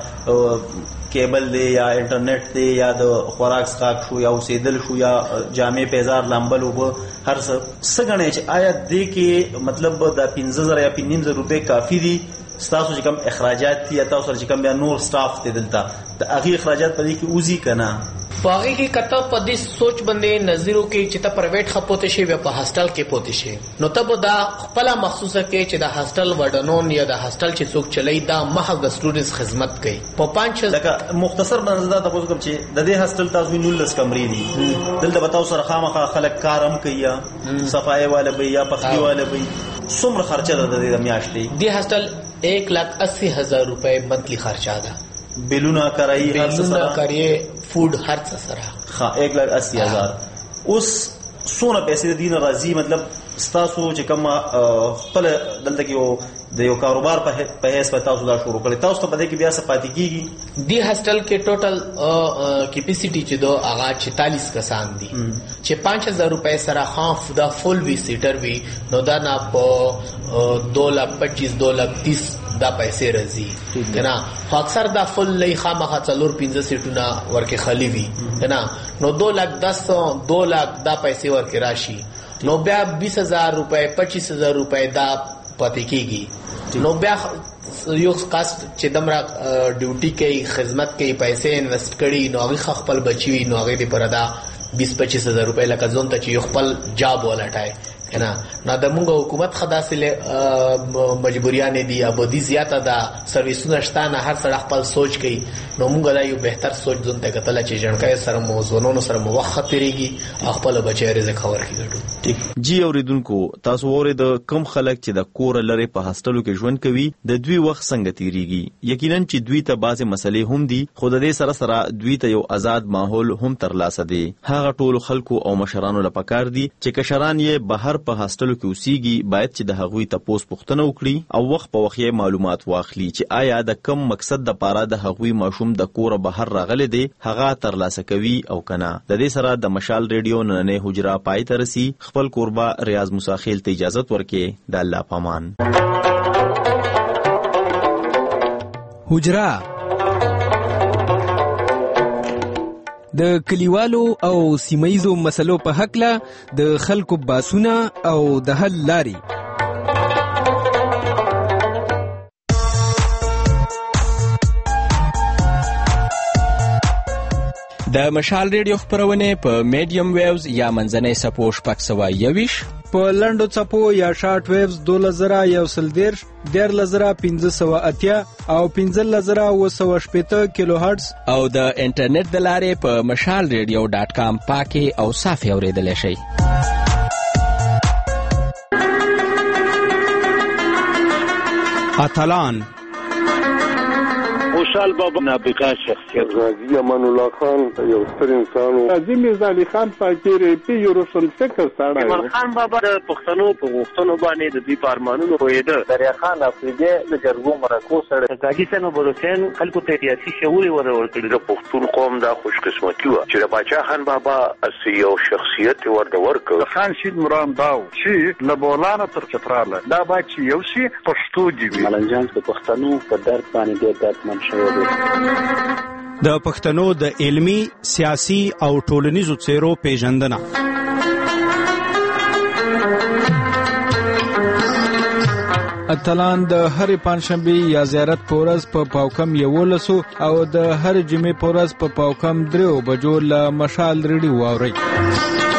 موږ کیبل دی یا انټرنیټ دی یا د خوراک سکاک شو یا اوسېدل شو یا جامع پیزار لامبل وب هر څه سګنه چې آیا دې کې مطلب د پنځه زره یا پنځه زره روپے کافی دي ستاسو چې کوم اخراجات دي تاسو سره چې کوم بیا نور سټاف ته دلته د هغه اخراجات په دې کې اوزي کنه باغی کې کته په دې سوچ باندې نظرو کې چې ته پرایویټ خپوته شي یا په هاستل کې پوته شي نو ته دا خپل مخصوصه کې چې د هاستل وډنون یا د هاستل چې څوک چلای دا محض د سټوډنټس خدمت کوي په پنځه لکه مختصر باندې دا تاسو کوم چې د دې هاستل تاسو نولس کمرې دي دلته بتاو سره خامخا خلک کارم کوي صفای والا به یا پخلی والا به څومره خرچه ده د دې میاشتې دی هاستل ایک لاکھ اسی ہزار روپے منتلی خرچہ دا بیلونا کرائی بیلونا کریے فوڈ ہر سرا ہاں ایک لاکھ اسی ہزار اس سونا پیسے دین راضی مطلب ستاسو چې کوم خپل دلته کې د یو کاروبار په هیڅ په تاسو دا شروع کړی تاسو ته په دې کې بیا څه پاتې کیږي دی هاستل کې ټوټل کیپیسټی چې دو هغه چالیس کسان دي چې پانچ ہزار روپے سره خاف دا فل وی سیټر وی نو دا نه په دو لاکھ پچیس دو لاکھ تیس دا پیسې راځي کنه خو اکثر دا فل لای خامخا څلور پنځه سیټونه ورکه خالی وی کنه نو دو لاکھ دس دو لاکھ دا پیسې ورکه راشي نو بیا بیس ہزار روپے پچیس ہزار روپے دا پاتې کیږي نو بیا یو کاست چې دمرا ډیوټي کوي خدمت کوي پیسې انویسټ کړي نو هغه خپل بچي نو هغه دې پردا بیس پچیس ہزار روپے لکه ځون ته چې خپل جاب ولټای کنه نو د موږ حکومت خداسله مجبوریان دي ابدي زیاته دا سرویسونه شتانه هر سړی خپل سوچ کوي نو موږ دا یو بهتر سوچ ځون ته کتل چې جنکای سره موضوعونو سره موخت تیریږي خپل بچی رزق خبر کیږي ټیک جی اوریدونکو تاسو اورید کم خلک چې د کور لري په هاستلو کې ژوند کوي د دوی وخت څنګه تیریږي یقینا چې دوی ته بعضی مسلې هم دي خو د دې سره سره دوی ته یو آزاد ماحول هم ترلاسه دي هغه ټول خلکو او مشرانو لپاره دي چې کشران یې بهر په هاستلو کې اوسېږي باید چې د هغوی تپوس پوښتنه وکړي او وخت په وخت یې معلومات واخلي چې آیا د کم مقصد د پاره د هغوی ماشوم د کوره بهر راغلی دی هغه ترلاسه کوي او کنه د دې سره د مشال ریډیو نننې حجره پای ته رسي خپل قربا ریاض موسی خیل ته اجازه ورکړي د الله پامان حجره د کلیوالو او سیمایزو مسلو په حق له د خلکو باسونه او د حل لاري د مشال ریډیو خبرونه په میډیم ویوز یا منځنۍ سپو شپږ سوه یویش په لنډو چپو یا شارټ ویوز دولس زره یو سل دیرش دیارلس زره پنځه سوه اتیا او پنځلس زره اوه سوه شپېته کیلو هرټز او د انټرنیټ د لارې په مشال ریډیو ډاټ کام پاکي او صافي اورېدلی شئ. اتلان خوشحال بابا نابغه شخصیت. غازی امان الله خان یو ستر انسان و غازی میرزا علي خان فقیر پی یو روشن فکر سره. ایمان خان بابا د پښتنو په غوښتنو باندې د دې پارمانونو پوهېده. دریا خان افریدي د جرګو مرکو سره. قاضي سنو بروسین خلکو ته سیاسي شعور ورکړي. د پښتون قوم دا خوش قسمتي و چې د باچا خان بابا اسی یو شخصیت ورته ورکړ. خان شید مرام داو چې له بولانه تر چتراله دا با چې یو شی پښتو دی وي. ملنجان په پښتنو په درد باندې ډېر دردمن شوی دی. د پښتنو د علمی، سیاسي او ټولنیزو څیرو پیژندنه. اتلان د هر پنځشنبه یا زیارت پورز په پاوکم یولسو او د هر جمعې پورز په پاوکم درو بجو له مشال ریډیو واوري.